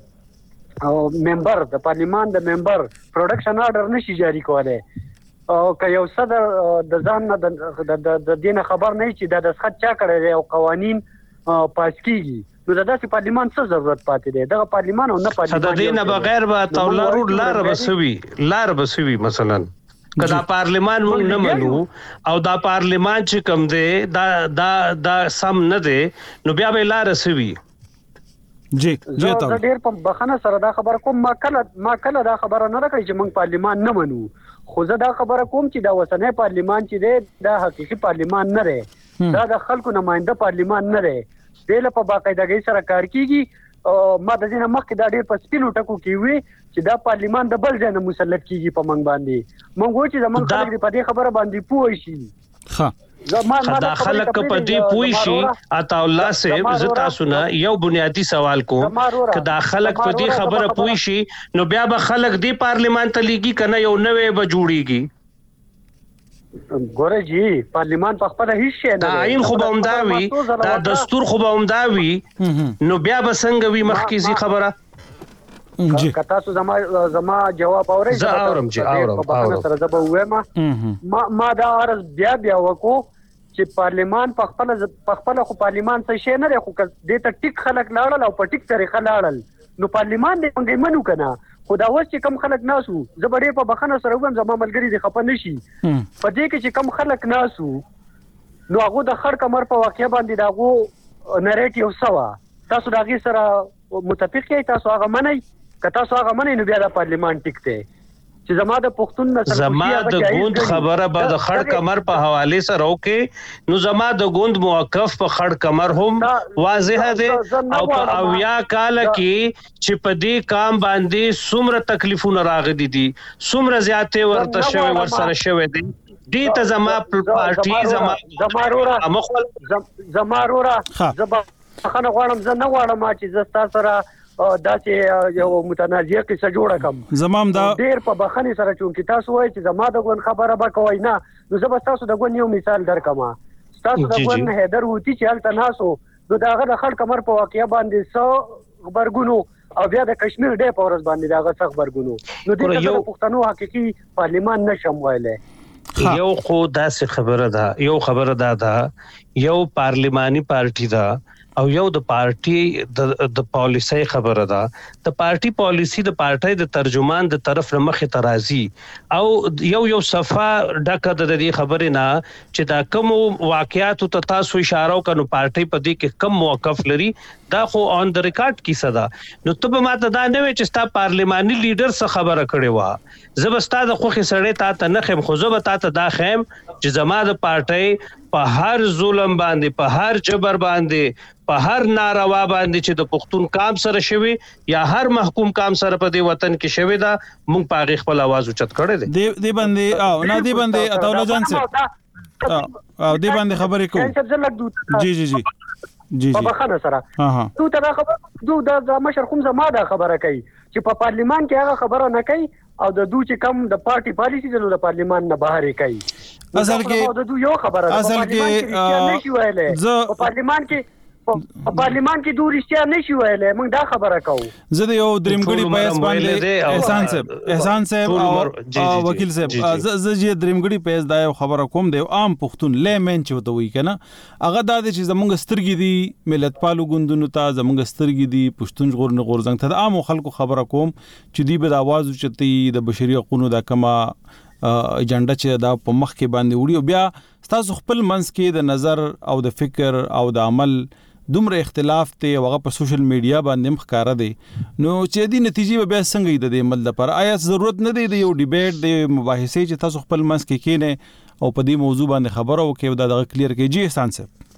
ممبر د پارلیمان د ممبر پروډکشن آرډر نشي جاری کولای او که یو صدر د ځان نه د دین خبر نه چې د دسخط چا کړی او قوانين پاس کیږي نو د داسې پارلیمان څه ضرورت پاتې دی دغه پارلیمان او نه پارلیمان د دې نه بغیر به تولارو لار بسوي لار بسوي مثلا کدا پارلیمان مونږ نه منو او دا پارلیمان چې کوم دی دا دا دا سم نه دی نو بیا به لار سوي جی جی تاسو ډیر په بخنه سره دا خبر کوم ما کله ما کله دا خبره نه راکړی چې موږ پارلیمان نه منو خو زه دا خبره کوم چې دا وسنۍ پارلیمان چې دی دا حقيقي پارلیمان نه دی دا د خلکو نماینده پارلیمان نه دی د له په باقاعدګۍ سره کار کیږي ما د دې نه مخکې دا ډیر په سپینو ټکو کې وی چې دا پارلیمان د بل ځای نه مسلط کیږي په منګ باندې مونږ و چې زمونږ خلک په دې خبره باندې پوه شي ها دا خلک په دې پوي شي عطا الله صاحب ز تاسو نه یو بنیادی سوال کوم چې دا خلک په دې خبره پوي شي نو بیا به خلک دې پارلیمان ته لیږي کنه یو نوې به جوړيږي ګوره جی پارلیمان په خپل هیڅ شي نه عین خو به عمداوي دا دستور خو به عمداوي نو بیا به څنګه وي مخکې خبره جی کتا تو زما زما جواب اوري زه اورم جی اورم اورم سره زبا وایم ما ما دا عرض بیا بیا وکړو چې پارلیمان په خپل په خپل خو پارلیمان څه شي نه دی خو دې ته ټیک خلک لاړل او په ټیک طریقه لاړل نو پارلیمان دې څنګه منو کنه خو دا اوس چې کم خلک ناسو زبرې په بخنه سره وګم زما ملګری دې خپه نشي په دې کې چې کم خلک ناسو نو هغه د خړ کمر په واقعیا باندې داغو نریټیو سوا تاسو داغي سره متفق یې تاسو هغه منئ که تاسو هغه منئ نو بیا د پارلیمان ټیکته چې زما د پښتون نسل زما د ګوند خبره به د خړ کمر په حواله سره وکي نو زما د ګوند موقف په خړ کمر هم واضح ده او په اویا کال کې چې په دې کام باندې څومره تکلیفونه راغلي دي څومره زیاته ورته شوی ور سره شوی دي دې ته زما پارټي زما زمارورا زمارورا زما خنه غواړم زه نه غواړم چې زستا سره دا چې یو متنازعه کیسه جوړه کم زمام دا ډیر په بخنه سره چون کې تاسو وایي چې زما د ګون خبره به کوي نه نو زه به تاسو د ګون یو مثال درکما تاسو د ګون هیدر وتی چې هلته ناسو نو داغه د خړ کمر په واقعیا باندې سو خبرګونو او بیا د کشمیر ډې په ورځ باندې داغه څخ خبرګونو نو دې د پښتنو حقيقي پارلیمان نشم وایله یو خو داسې خبره ده یو خبره ده ده یو پارلیماني پارټي ده او یو د پارټي د د پالیسي خبره ده د پارټي پالیسي د پارټي د ترجمان د طرف مخه ترازی او یو یو صفه ډکه د دې خبره نه چې دا کوم واقعیات ته تاسو اشاره وکړو پارټي په دې کې کم موقف لري دا خو اون د ریکارډ کیسه ده نو ته به ماته دا نه وي چې ستا پارلیماني لیډر څه خبره کړې و زبستا د خوخي سړی تا ته نه خیم خو زه تا ته دا خیم چې زما د پارټي په هر ظلم باندې په هر جبر باندې په هر ناروا باندې چې د پښتون کام سره شوی یا هر محکوم کام سره په دې وطن کې شوی دا مونږ په خپل आवाज اوچت کړی دی دی باندې او نه دی باندې اتاوله جان سه او دی باندې خبرې کوم جی جی جی جی په بخنه سره تو ته دا خبر دو د مشر کوم زما دا خبره کوي چې په پارلیمان کې هغه خبره نه کوي او د دوی چې کم د پارټي پالیسی د پارلیمان نه بهر کوي اصل کې د دوی یو خبره اصل کې په پارلیمان کې په پارلیمان کې دوی رښتیا نشي ویلې موږ دا خبره کوو زه د یو دریمګړي پیس باندې احسان صاحب احسان صاحب او وکیل صاحب زه چې دریمګړي پیس دا یو خبره کوم دی عام پښتون لیمن چې وته وی کنه هغه دا چې زمونږ سترګې دي ملت پالو ګوندونو ته زمونږ سترګې دي پښتون غورن غورزنګ ته عام خلکو خبره کوم چې دی به आवाज چتي د بشري حقوقو د کما ایجنډا چې دا په مخ کې باندې وړي بیا تاسو خپل منځ کې د نظر او د فکر او د عمل دومره اختلاف ته هغه په سوشل میډیا باندې مخکاره دي نو چې دې نتیجې به څنګه د عمل لپاره آیا ضرورت نه دی د یو ډیبیټ د مباحثه چې تاسو خپل منځ کې کینې او په دې موضوع باندې خبرو کې دا د کلیر کې جی احسان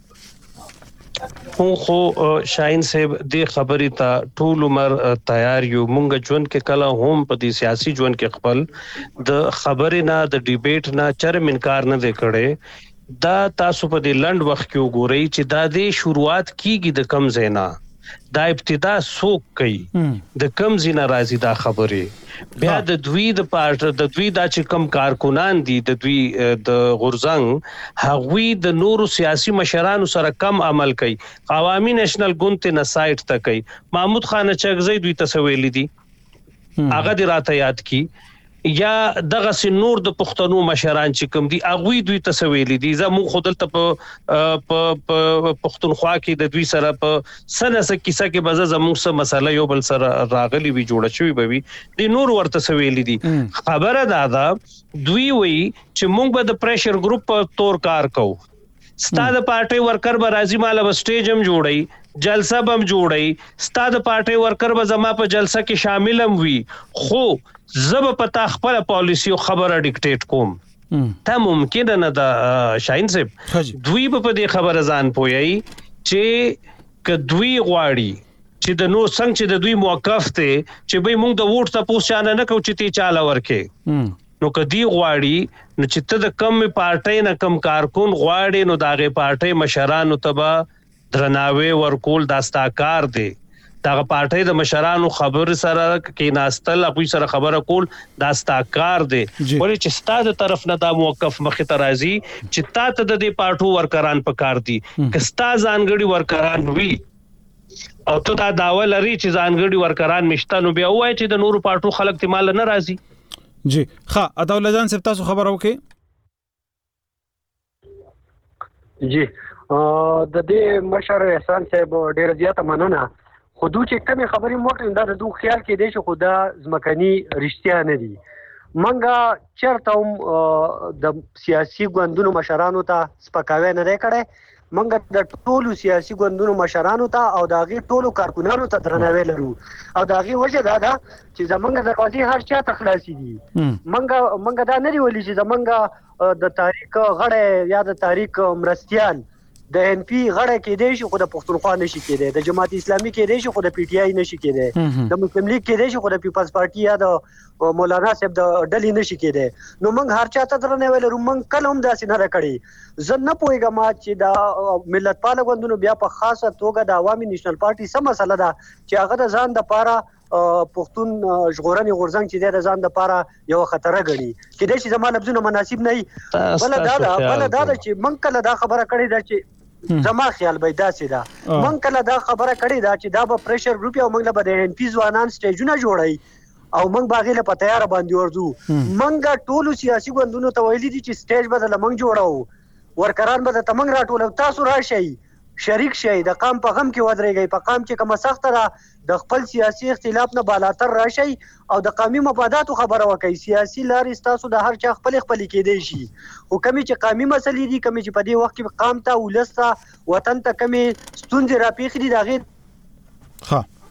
صاحب خو خو شاهین صاحب دې خبرې ته ټول عمر تیار یو مونږ ژوند کې کله هم په دې سیاسي ژوند کې خپل د خبرې نه د ډیبیټ نه چرم انکار نه وکړي دا تاسو په دې لند وخت کې وګورئ چې دا د شروعات کیږي د کم زینا دا ابتدا سوق کوي د کم زینا راځي دا خبره بیا د دوی د پارت د دوی د چې کم کارکونان دي د دوی د غورزنګ هغوی د نورو سیاسي مشرانو سره کم عمل کوي عوامي نېشنل ګوند ته نسایت تا کوي محمود خان چغزی دوی تسویل دي هغه د راته یاد کی یا دغه سنور د پښتنو مشران چې کوم دي اغوی دوی تسویل دي زمو خودلته په په پښتونخوا کې د دوی سره په سنسه کیسه کې بز زمو سره مسله یو بل سره راغلي وی جوړه شوی به وي د نور ورته سویل دي خبره دادا دوی وی چې موږ به د پریشر ګروپ په تور کار کوو ستاد پارټي ورکر به راځي مال به سټیج هم جوړي جلسه بم جوړي ستاد پارټي ورکر به زما په جلسه کې شامل هم وي خو زب پتا خپل پالیسی او خبره ډیکټیټ کوم ته ممکن نه دا شاهین صاحب دوی په دې خبره ځان پوي چې ک دوی غواړي چې د نو څنګه چې د دوی موقف ته چې به موږ د ووټ تاسو شانه نه کو چې تی چاله ورکه نو کدی غواړي نو چې ته د کم پارټي نه کم کارکون غواړي نو داغه پارټي مشرانو تبا درناوي ورکول داستا کار دی داغه پارټي د مشرانو خبر سره کې ناستل اپوی سره خبره کول داستا کار دی ولې چې ستاسو طرف نه دا موقف مخه ترازی چې تاسو د دې پارټو ورکران پکار دي کستا ځانګړي ورکران وی او ته دا داوا لري چې ځانګړي ورکران مشته نو بیا وای چې د نورو پارټو خلک تمال نه راځي جی ښه عطاءالله جان صاحب تاسو خبر اوکي جی د دې مشر احسان صاحب ډیر زیاته مننه خو دوی چې کومې خبرې موټ دا د دوی خیال کې دی چې خو دا ځمکني رښتیا نه دي. منګه چېرته هم د سیاسي ګوندونو مشرانو ته سپکاوی نه دی کړی. منګه د ټولو سیاسي ګوندونو مشرانو ته او د هغې ټولو کارکونانو ته درناوی لرو او د هغې وجه دا ده چې زمونږ دروازې هر چا ته خلاصې دي. منګه منګه دا نه دي ویلي چې زمونږ د تاریخ غړی یا د تاریخ مرستیال د ان پی غړی کېدی شي خو د پښتونخوا نشي کېدی، د جماعت اسلامي کېدی شي خو د پی ټي آی نشي کېدی، د مسلم لیگ کېدی شي خو د پیپلز پارټي یا د مولانا صاحب د ډلې نشي کېدی. نو موږ هر چا ته درناوی لرو. موږ کله هم داسې نه ده کړې. زه نه پوهېږم چې د ملت پاله ګوندونو بیا په خاصه توګه د عوامي نیشنل پارټي څه مسله ده چې هغه د ځان دپاره پښتون ژغورنې غورځنګ چې دی د ځان دپاره یوه خطره ګڼي. کېدای شي زما لفظونه مناسب نه وي. بله دا ده بله دا ده چې موږ کله دا خبره کړې ده چې زما خیال به داسې ده، موږ کله دا خبره کړې ده چې دا به پریشر ګروپ یا موږ له به د ان پي ځوانان سټیجونه جوړوي او موږ به هغې له په تیاره باندې ورځو. موږ ټولو سیاسي ګوندونو ته ویلي دي چې سټیج به دله موږ جوړوو، ورکران به درته موږ راټولو، تاسو راشئ شریک شئ، د قام په غم کې ودرېږئ. په قام چې کومه سخته ده د خپل سیاسي اختلاف نه بالاتر راشئ او د قامي مفاداتو خبره وکړئ. سیاسي لارې ستاسو د هر چا خپلې خپلې کېدی شي، خو کمې چې قامي مسلې دي، کمې چې په دې وخت کې قام ته ولس ته وطن ته کمې ستونزې راپېښې دي د هغې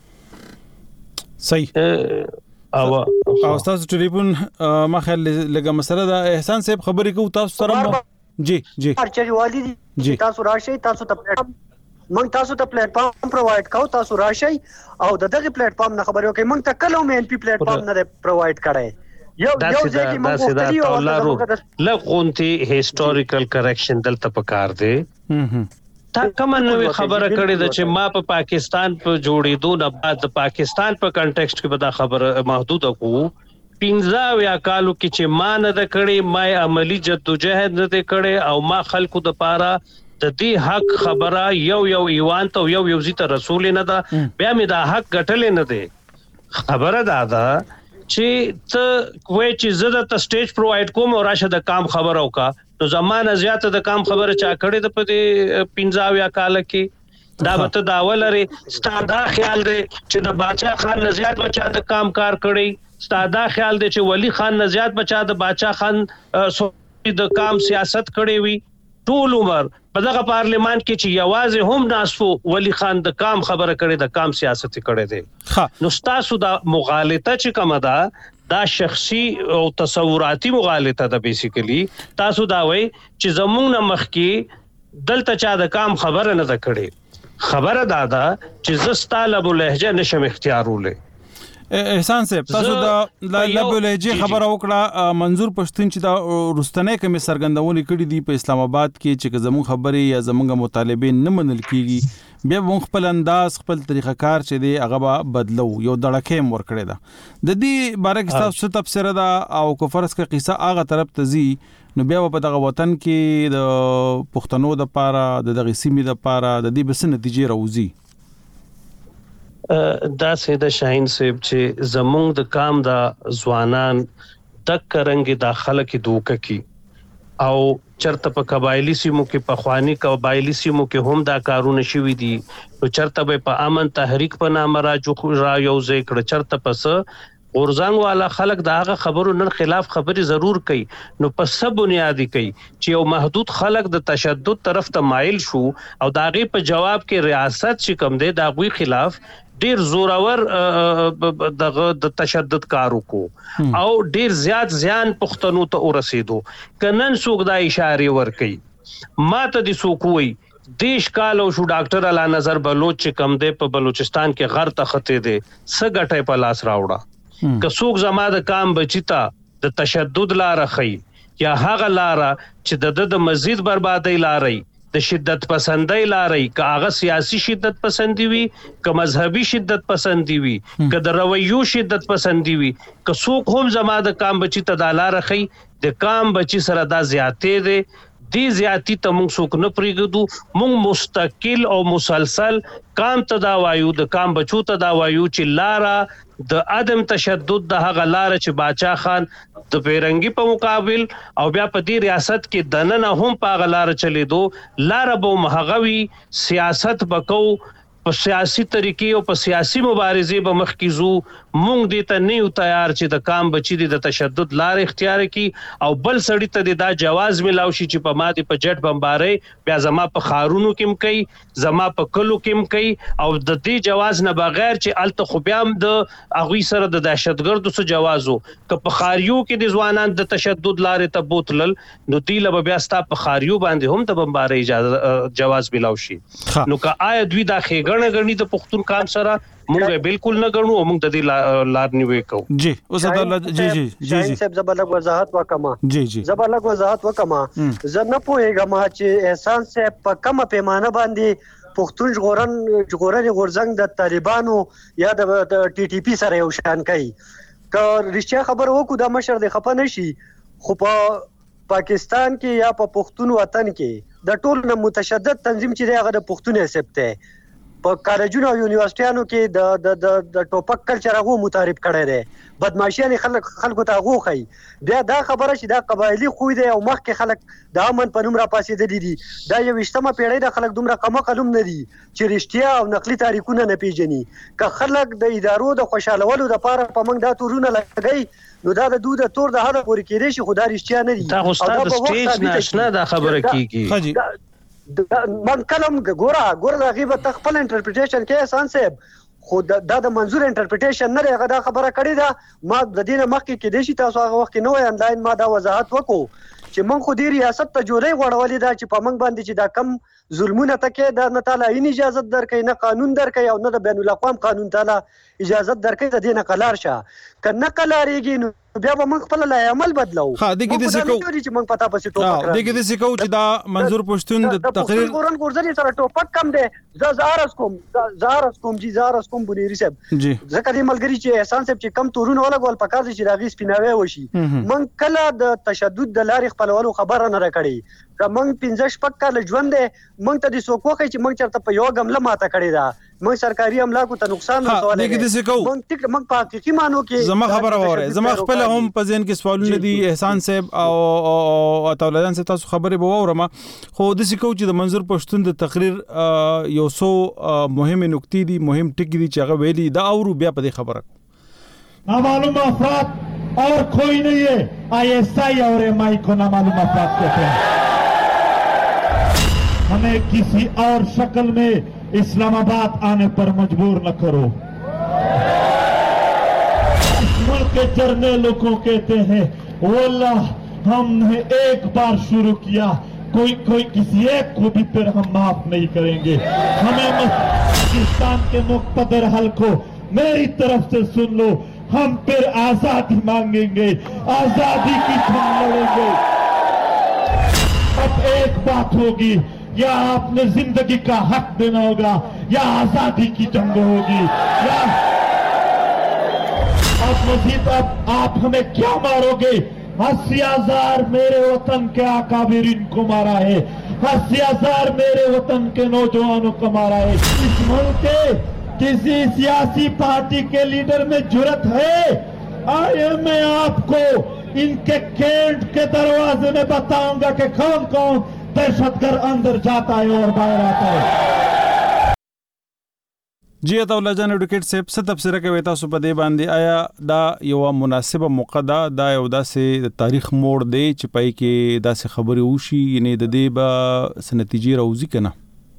ښه صحیح او او تاسو ټلیفون ما خیال لږه مسله ده. احسان صاحب خبرې کوو تاسو سره. جی جی هرچا والي دي تاسو راشئ، تاسو ته پلیټ موږ تاسو ته پلیټ فارم پرووایډ کوو، تاسو راشئ او د دغه پلیټ فارم نه خبرې وکړئ. موږ ته کله هم ان پی پلیټ فارم نه دی پرووایډ کړی. یو یو ځای کې موږ غوښتلي او لږ غونټي هیسټوریکل کریکشن دلته پکار دی. تا کومه نوې خبره کړې ده چې ما په پاکستان په جوړېدو نه بعد د پاکستان په کنټیکسټ کې به دا خبره محدوده کوو. پنځه یا کالو کې چې ما نه ده کړې، ما عملی جدوجہد نه ده کړې او ما خلکو د پاره د دې حق خبره یو یو ایوان ته یو یو زی ته رسول نه ده، بیا مې دا حق ګټلې نه ده. خبره دا ده چې ته کوی چې زه د سټیج پرووایډ کوم او راشه د کام خبره وکا، نو زمانه زیاته د کام خبره چا کړې ده په دې پنځه یا کال کې. دا به ته داول لري ستا دا خیال دی چې د باچا خان نه زیات بچا د کام کار کړی، ستا دا خیال دی چې ولی خان نه زیات بچا د باچا خان د کام سیاست کړی وي. ټول عمر په دغه پارلیمان کې چې یوازې هم ناسو ولی خان د کام خبره کړي د کام سیاست کړي دي. نو تاسو دا مغالطه چې کومه ده دا شخصي او تصوراتي مغالطه ده. بیسیکلی تاسو دا وایي چې زمونږ نه مخکې دلته چا د کام خبره نه ده کړي. خبره دا ده چې زستا لبو لهجه نشم اختیارولې. احسان صاحب تاسو دا لبو لهجه خبره وکړه. منظور پښتون چې دا رستنې کوم سرګندونې کړې دي په اسلام آباد کې چې زموږ خبرې یا زموږ مطالبه نه منل کیږي، بیا موږ خپل انداز خپل طریقه کار چې دی هغه بدلو. یو دړکې مور کړې ده د دې باره کې تاسو څه تفسیر ده او کو فرض کا قصه هغه طرف ته زی نو بیا په دغه وطن کې د پښتنو د پاره د دغه سیمې د پاره د دې بس نتیجې راوځي؟ دا سیده شاهین صاحب چې زمونږ د کام د ځوانان د کرنګي داخله کې دوکه کی او چرته په قبایلی سیمو کې په خوانی قبایلی سیمو کې هم دا کارونه شوي دي. نو چرته به په امن تحریک په نامه را جو را یو ذکر چرته پس غورځنګ والا خلک دا هغه خبرو نن خلاف خبري ضرور کوي. نو په سب بنیادی کوي چې یو محدود خلک د تشدد طرف ته مایل شو او دا غي په جواب کې ریاست چې کم دی دا غوي خلاف ډیر زورور دغه د تشدد کارو کو او ډیر زیات زیان پښتنو ته ورسېدو. کنن څوک دا اشاره ور کوي ما ته دي سوکوي دیش کال او شو ډاکټر اعلی نظر بلوچ چې کم دی په بلوچستان کې غر ته خته دی س غټه په لاس راوړه که څوک زما د کام بچیتا د تشدد لار خي یا هغه لار چې د د مزید بربادي لاري د شدت پسندۍ لاري که هغه سیاسي شدت پسندي وي که مذهبي شدت پسندي وي که د رویو شدت پسندي وي که څوک هم زما د کام بچی ته د لار خي د کام بچی سره دا زیاتې دي دی زیاتی ته موږ څوک نه پریږدو. موږ مستقل او مسلسل کام ته دا وایو د کام بچو ته دا وایو چې لاره د عدم تشدد د هغه لار چې باچا خان د پیرنګي په مقابل او بیا په دې ریاست کې دننه هم په هغه لار چلیدو لار به مهغوي سیاست بکو په سیاسي طریقې او په سیاسي مبارزې به مخکې زو مونږ دې ته نه یو تیار چې د کام بچی دي د تشدد لار اختیار کی او بل سړی ته دا جواز ملاو شي چې په ماده په جټ بمباري بیا زما په خارونو کې کوي زما په کلو کې کوي او د دې جواز نه بغیر چې الته خو بیا د اغوی سره د دهشتګردو سره جوازو که په خاریو کې د ځوانان د تشدد لارې ته بوتلل نو دی له بیا ستا په خاریو باندې هم د بمباري اجازه جواز ملاو شي نو که آیا دوی دا خېګړه غړنی د پښتون کام سره موږ بالکل نه غړو او موږ د دې لار نیوي کوو جی اوس الله جی جی جی جی صاحب زبلغ وضاحت وکما جی جی زبلغ وضاحت وکما زه نه پوهیږم چې احسان صاحب په کومه پیمانه باندې پښتون ژغورن ژغورن غورځنګ د طالبانو یا د ټي ټي پی سره یو شان کوي که رښتیا خبر وکړو د مشر د خپه نشي خو په پاکستان کې یا په پښتون وطن کې د ټول نه متشدد تنظیم چې هغه د پښتون حساب ته په کالجونو او یونیورسيټانو کې د د د د ټوپک کلچر هغه متعارف کړي دي بدمعشي خلک خلکو ته هغه خي بیا دا خبره چې دا قبایلی خو دی او مخکې خلک د امن په نوم را پاسې دي دي دا یو وشتمه پیړۍ د خلک دومره کم قلم نه دي چې رښتیا او نقلي تاریخونه نه پیژني که خلک د ادارو د خوشالولو لپاره په موږ دا تورونه لګي نو دا د دوه تور د هغه پورې کېدې شي خدای رښتیا نه دي دا استاد سټیج ناشنا دا خبره کیږي من کلم ګوره ګوره د غیبت خپل انټرپریټیشن کې احسان صاحب خو دا د منظور انټرپریټیشن نه هغه دا خبره کړې ده ما د دینه مخکې کې د شي تاسو هغه وخت نو انلاین ما دا وضاحت وکړو چې من خو دې ریاست ته جوړې غوړولې دا چې په من باندې چې دا کم ظلمونه تکي دا نه تعالی ان اجازه درکې نه قانون درکې او نه د بین الاقوام قانون تعالی اجازه درکې د دینه قلار شه کنه قلارېږي نو بیا به موږ خپل لای عمل بدلو ها دغه د سکو چې موږ پتا پسې ټوپک را دغه د سکو چې دا منظور پښتون د تقریر ګورن ګورځنی سره ټوپک کم دی ز زارس کوم زارس کوم جی زارس کوم بنيري صاحب جی ځکه دې ملګری چې احسان صاحب چې کم تورونه ولا ګول پکار دي چې راغی سپیناوي وشي من کله د تشدد د لارې خپلولو خبره نه راکړي کوم پنځه شپږ کال ژوند دی مونږ ته د سوکوخه چې مونږ چرته په یو غمله ماته کړی دا مونږ سرکاري املاکو ته نقصان رسولای دي مونږ ټیک مونږ په حقيقي مانو کې زما خبره وره زما خپل هم په ذهن کې سوالونه دي احسان صاحب او اتولدان صاحب تاسو خبره به وورم خو د سکو چې د منظور پښتون د تقریر یو سو مهمه نکته دي مهم ټکی دي چې هغه ویلي دا او بیا په دې خبره نامعلوم افراد اور کوئی نہیں ہے آئی ایس آئی اور ایم آئی کو نامعلوم افراد کہتے ہیں ہمیں کسی اور شکل میں اسلام آباد آنے پر مجبور نہ کرو اس ملک کے جرنیلوں کو کہتے ہیں واللہ ہم نے ایک بار شروع کیا کوئی کوئی کسی ایک کو بھی پھر ہم معاف نہیں کریں گے ہمیں پاکستان کے مقتدر حل کو میری طرف سے سن لو ہم پھر آزادی مانگیں گے آزادی کی جنگ لڑیں گے اب ایک بات ہوگی یا آپ نے زندگی کا حق دینا ہوگا یا آزادی کی جنگ ہوگی یا اب مزید اب آپ ہمیں کیا مارو گے اسی ہزار میرے وطن کے اکابرین کو مارا ہے اسی ہزار میرے وطن کے نوجوانوں کو مارا ہے اس ملک کے کسی سیاسی پارٹی کے لیڈر میں جرت ہے آئے میں آپ کو ان کے کیمپ کے دروازے میں بتاؤں گا کہ کون کون دہشت گرد اندر جاتا ہے اور باہر آتا ہے جی عطا الله جان ایډوکیټ صاحب څه تفسیر کوي تاسو په دې باندې آیا دا یو مناسبه موقع ده دا یو داسې د تاریخ موړ دی چې پای کې داسې خبرې وشي یعنی د دې به سنتیجې راوځي کنه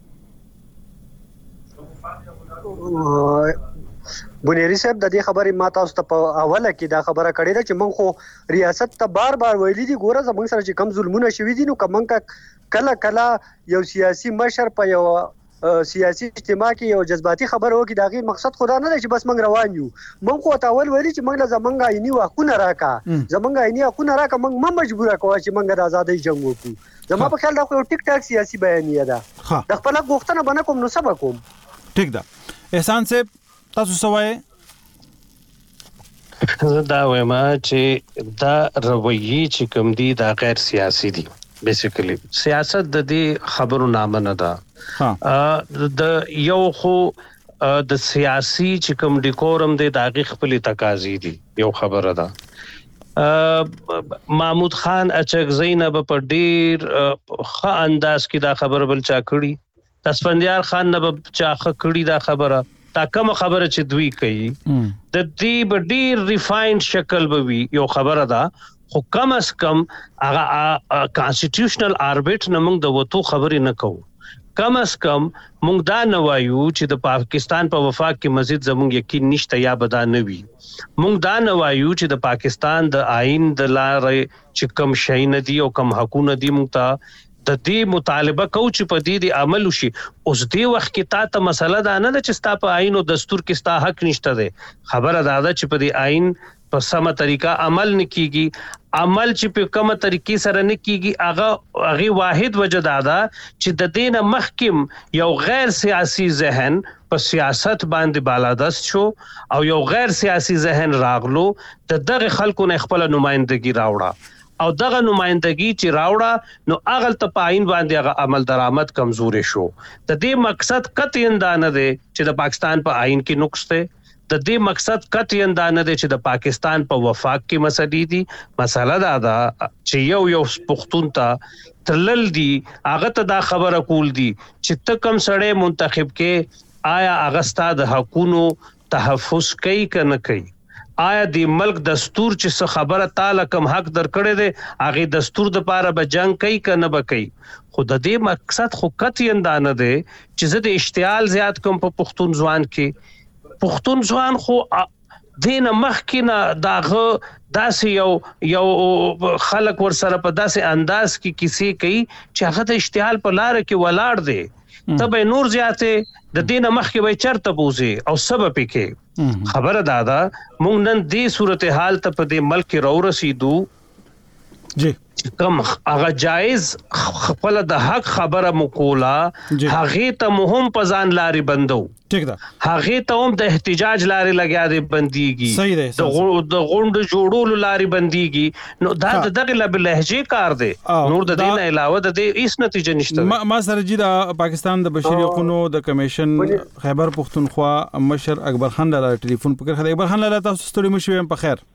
بنيري صاحب د دې خبرې ما تاسو ته په اوله کې دا خبره کړې ده چې مونږ خو ریاست ته بار بار ویلي دي ګوره زمونږ سره چې کم ظلمونه شوي دي نو کومنګ کله کله یو سیاسي مشر په یو سیاسي اجتماع کې یو جذباتي خبره وکړي دا غي مقصد خدا نه دی چې بس مونږ روان یو مونږ خو تاول ویلي چې مونږ زمونږ عیني واکونه راکا زمونږ عیني واکونه راکا مونږ ما مجبور کوو چې مونږ د ازادۍ جنگ وکړو زما په خیال دا خو ټیک ټاک سیاسي بیانیه ده د خپل غوښتنه بنه کوم نو سبا کوم ٹھیک ده احسان صاحب تاسو سوای دا وایم چې دا رویه چې کوم دي دا غیر سیاسي دي بیسیکلی سیاست د دې خبرو نامه نه ده د یو خو د سیاسي چې کوم ډیکورم دی دا غي خپل تقاضي دي یو خبره ده محمود خان اچک زینب په ډیر ښه انداز کې دا خبر بل چا کړی د اسفندیار خان نه چاخه کړی دا خبره دا کوم خبره چې دوی کوي د دې بډیر ریفاینډ شکل به وي یو خبره ده خو کم از کم هغه کانسټیټیوشنل آربټ نه موږ د وته خبرې نه کوو کم از کم موږ دا نه وایو چې د پاکستان په وفاق کې مزید زموږ یقین نشته یا بدا نه وي موږ دا نه وایو چې د پاکستان د آئین د لارې چې کم شي نه دي او کم حقوق دي موږ ته د دې مطالبه کوو چې په دې د عمل وشي اوس دې وخت کې تا ته مسله دا نه ده چې ستا په آئین او دستور کې ستا حق نشته ده خبره دا ده چې په دې آئین په سمه طریقه عمل نه کیږي عمل چې په کومه طریقې سره نه کیږي هغه هغه واحد وجه دا ده چې د دینه محکم یو غیر سیاسي ذهن په سیاست باندې بالادست شو او یو غیر سیاسي ذهن راغلو د دغه خلکو نه خپل نمائندګي راوړه او دغه نمائندګي چې راوړه نو اغل ته پاین باندې هغه عمل درآمد کمزوري شو د دې مقصد قطعاً دا نه دی چې د پاکستان په آئین کې نقص دی د دې مقصد قطعاً دا نه دی چې د پاکستان په وفاق کې مسلې دي مسله دا ده چې یو یو پښتون ته تلل دي هغه ته دا خبره کول دي چې ته کوم سړی منتخب کې آیا هغه ستاسو د حقوقو تحفظ کوي که نه کوي آیا د ملک دستور چې څه خبره تعالی کم حق درکړي دي هغه دستور د پاره به جنگ کوي که نه به کوي خو د دې مقصد خو قطعاً دا نه دی چې زه د اشتعال زیات کوم په پښتون ځوان کې پښتون ځوان خو دینه مخکینه داغه داسې یو یو خلک ور سره په داسې انداز کې کیسې کوي چې هغه د اشتعال په لار کې ولاړ دی ته به نور زیاته د دینه مخکې به چرته بوزي او سبب کې خبره دادا مونږ نن دې صورتحال ته په دې ملک کې رو رسیدو جی کم هغه جایز خپل د حق خبره مکولا هغه ته مهم پزان لاري بندو ٹھیک ده هغه ته هم د احتجاج لاري لګیا دي بنديږي صحیح ده د غوند جوړولو لاري بنديږي نو دا دغه لب لهجه کار دی نور د دین علاوه د دې هیڅ نتیجه نشته ما سره جی د پاکستان د بشري حقوقو د کمیشن خیبر پختونخوا مشر اکبر خان له ټلیفون پکړ خدای اکبر خان له تاسو ستوري مشوي په خیر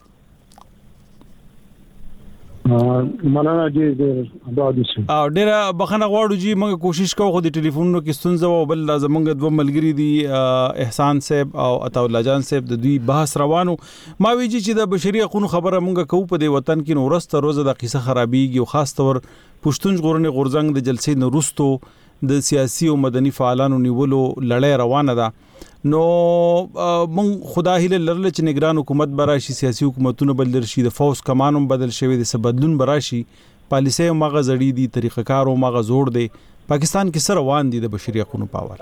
مننه جی ډیر آباد شي او ډیر بخنه غواړو جی موږ کوشش کوو خو د ټلیفونونو کې ستونزه او بل زمونږ دوه ملګری دي احسان صاحب او عطا الله جان صاحب د دوی بحث روانو ما ویجی چې د بشري حقوقو خبره موږ کوو په دې وطن کې نو ورسته روزه د قصه خرابېږي او خاص تور پښتون ژغورنې غورځنګ د جلسې نورستو د سیاسي او مدني فعالانو نیولو لړۍ روانه ده نو مون خدا هیله لرل چې نگران حکومت براشي سیاسي حکومتونه بدل شي د فوز کمانوم بدل شوی د سبدلون براشي پالیسي مغه زړی دي طریقه کار او مغه زوړ دي پاکستان کې سره روان دي د بشري حقوقو پاور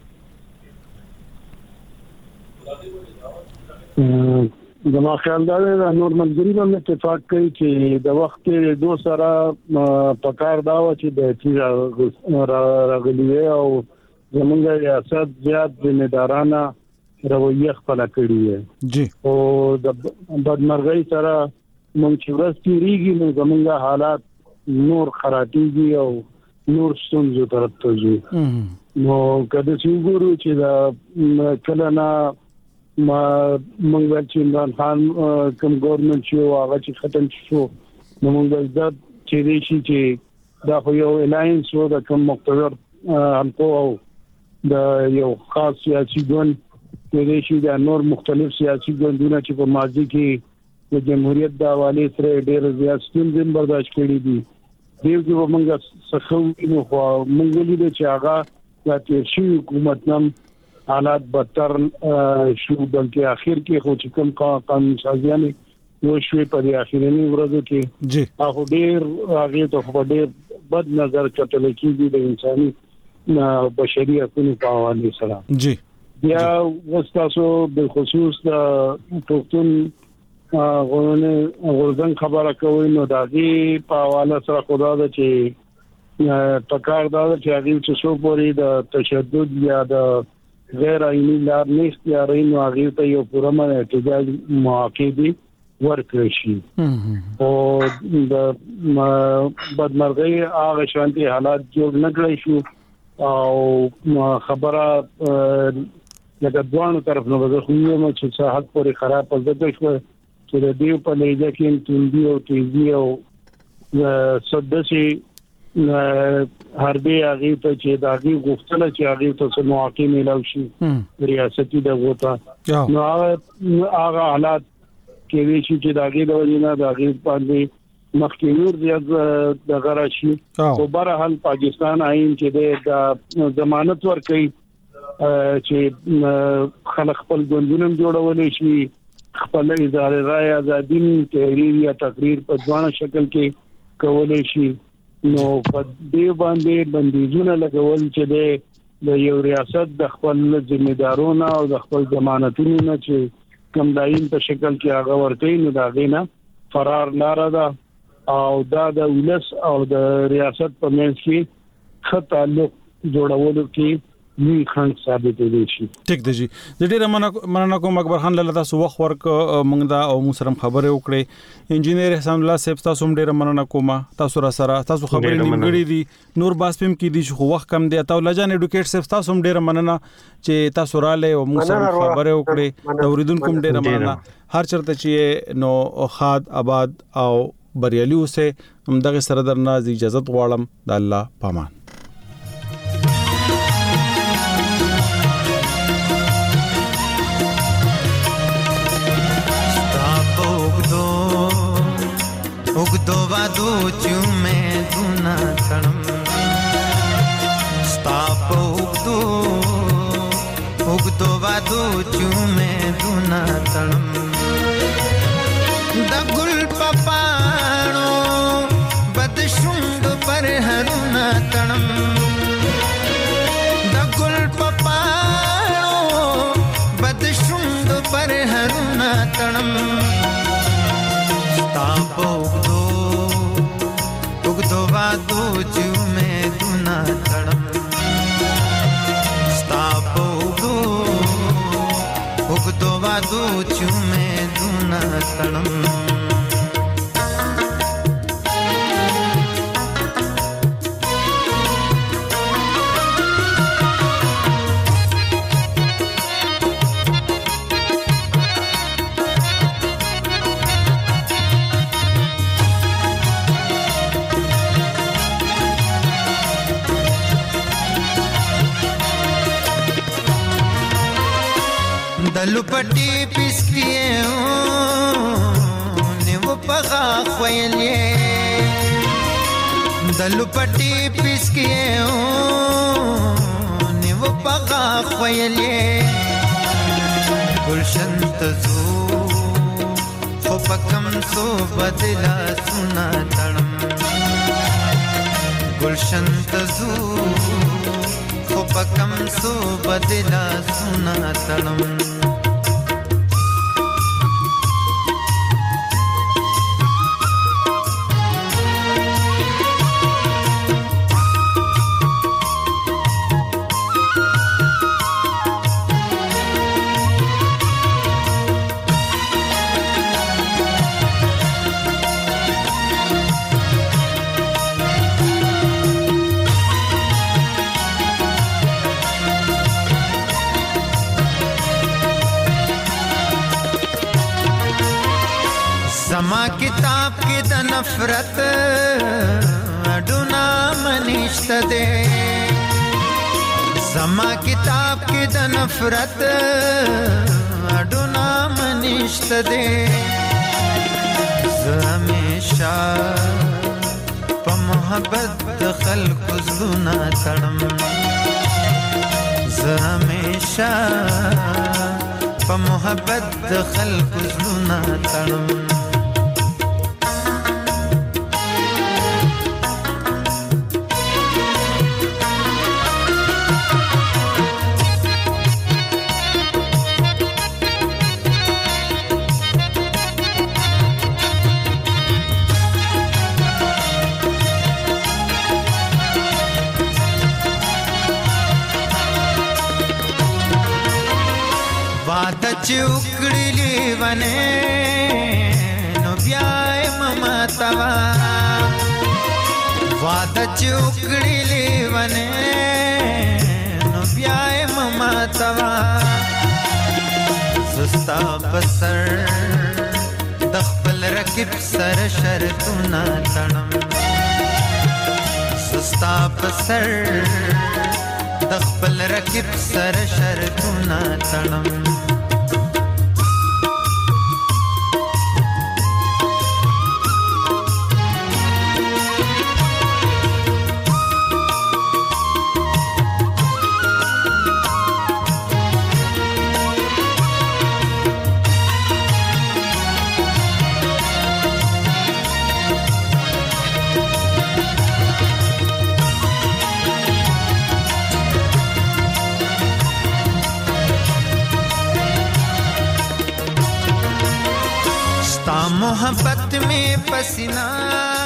زما خیال دا دی نور منځري باندې اتفاق کوي چې د وخت دوه سره پکار دا و چې د تیر راغلي او زمونږ ریاست زیات ذمہدارانه رویه خپل کړی ہے جی او د بدمرغۍ سره مونږ چې ورځ تیریږي نو زمونږ حالات نور خرابېږي او نور ستونزې طرف ته ځي نو کله چې وګورو چې دا کله نه ما مونږ چې عمران خان کوم ګورنمنت چې هغه چې ختم شو نو مونږ د چې دې شي چې دا خو یو الاینس و د کوم مقتدر الکو او د یو خاص سیاسي ګوند د دې شي د نور مختلف سیاسي ګوندونو چې په ماضي کې د جمهوریت د حواله سره ډېر زیات ستونزې برداشت کړې دي دیو کې موږ څخه نو خو موږ لیدل چې هغه د تیر شي حکومت نم حالات بدتر شو بلکې اخر کې خو چې کوم قانون سازیانه و شوې په دې اخیرنی ورځو کې جی هغه ډېر هغه ته خو ډېر بد نظر کتل کېږي د انساني بشري حقوقو په حواله سره جی بیا وستاسو به خصوص د پښتون غوړنه غورځنګ خبره کوي نو د دې په حواله سره خدا د چې پکار دا چې هغه چې څو پوری د تشدد یا د غیر عیني لار نه اختیاري نو هغه ته یو پرمن احتجاج معاقبي ورکړي شي او د بدمرغۍ هغه شانتي حالات جوړ نه کړی شو او خبره لکه دوانو طرف نه وځي خو یو چې صحت پورې خراب پزده شو چې د دې په لېجه کې تندي او تیزی او سدسي حربي هغه ته چې داغي غوښتنه چې هغه ته سم مواقع ملو شي ریاستي دغه ته نو هغه حالات کې وی چې داغي د وجنه داغي باندې مخکې نور زیات دغه راشي او بهرحال پاکستان آئین چې د ضمانت ورکړي چې خلک خپل ګوندونه جوړولې شي خپل ادارې رائے ازادي تحریر یا تقریر په ځوان شکل کې کولای شي نو په دې باندې بندیزونه لګول چې د یو ریاست د خپل ځمېدارونو او د خپل ضمانتونو نه چې کوم دایم په شکل کې هغه ورته نه دا غینه فرار لاره ده او دا د ولس او د ریاست په منځ کې خط تعلق جوړولو کې نی خنډ ثابت دي شي. ټیک دی جی د ډیره مننه کوم اکبر خان لاله تاسو وخت ورک موږ دا او موږ سره خبرې وکړې انجینیر احسان الله صاحب تاسو هم ډیره مننه کوم تاسو را سره تاسو خبرې نیمګړې دي نور باس پم کې دي خو وخت کم دی تاسو لجان اډوکیټ صاحب تاسو هم ډیره مننه چې تاسو را لې او موږ سره خبرې وکړې د اوریدونکو هم ډیره مننه هر چرته چې نو خاد آباد او بریالي اوسه هم دغه سره درنه اجازه غواړم د الله پامان. उगदो वादो चुमे दुना तणम स्ताप उगदो उगदो वादो चुमे दुना तणम दगुल पपाणो बदशुंग पर हरुना तणम दगुल पपाणो बदशुंग पर हरुना तणम तापो उगदो उगदो वादो चुमे दुना तणम तापो उगदो उगदो वादो चुमे दुना तणम दलुपटी पिसकिए ने वो पगा ख्वयले दलुपटी पिसकिए ने वो पगा ख्वयले गुलशन तजू खो पकम सो बदला सुना तणम गुलशन तजू खो पकम सो बदला सुना तणम समा किताब की द नफरत अडुना मनिष्ठ दे समा किताब की द नफरत अडुना मनिष्ठ दे हमेशा प मोहब्बत खल्क जुना तड़म हमेशा प मोहब्बत खल्क जुना तड़म चुकड़ली वने नो ब्याय ममा तवा वाद चुकड़ली वने नो ब्याय ममा तवा सुस्ता बसर दखपल रकिब सर शरतुना तणम زستا پسر د خپل رکب سر شرطونه تړم मोहब्बत में पसीना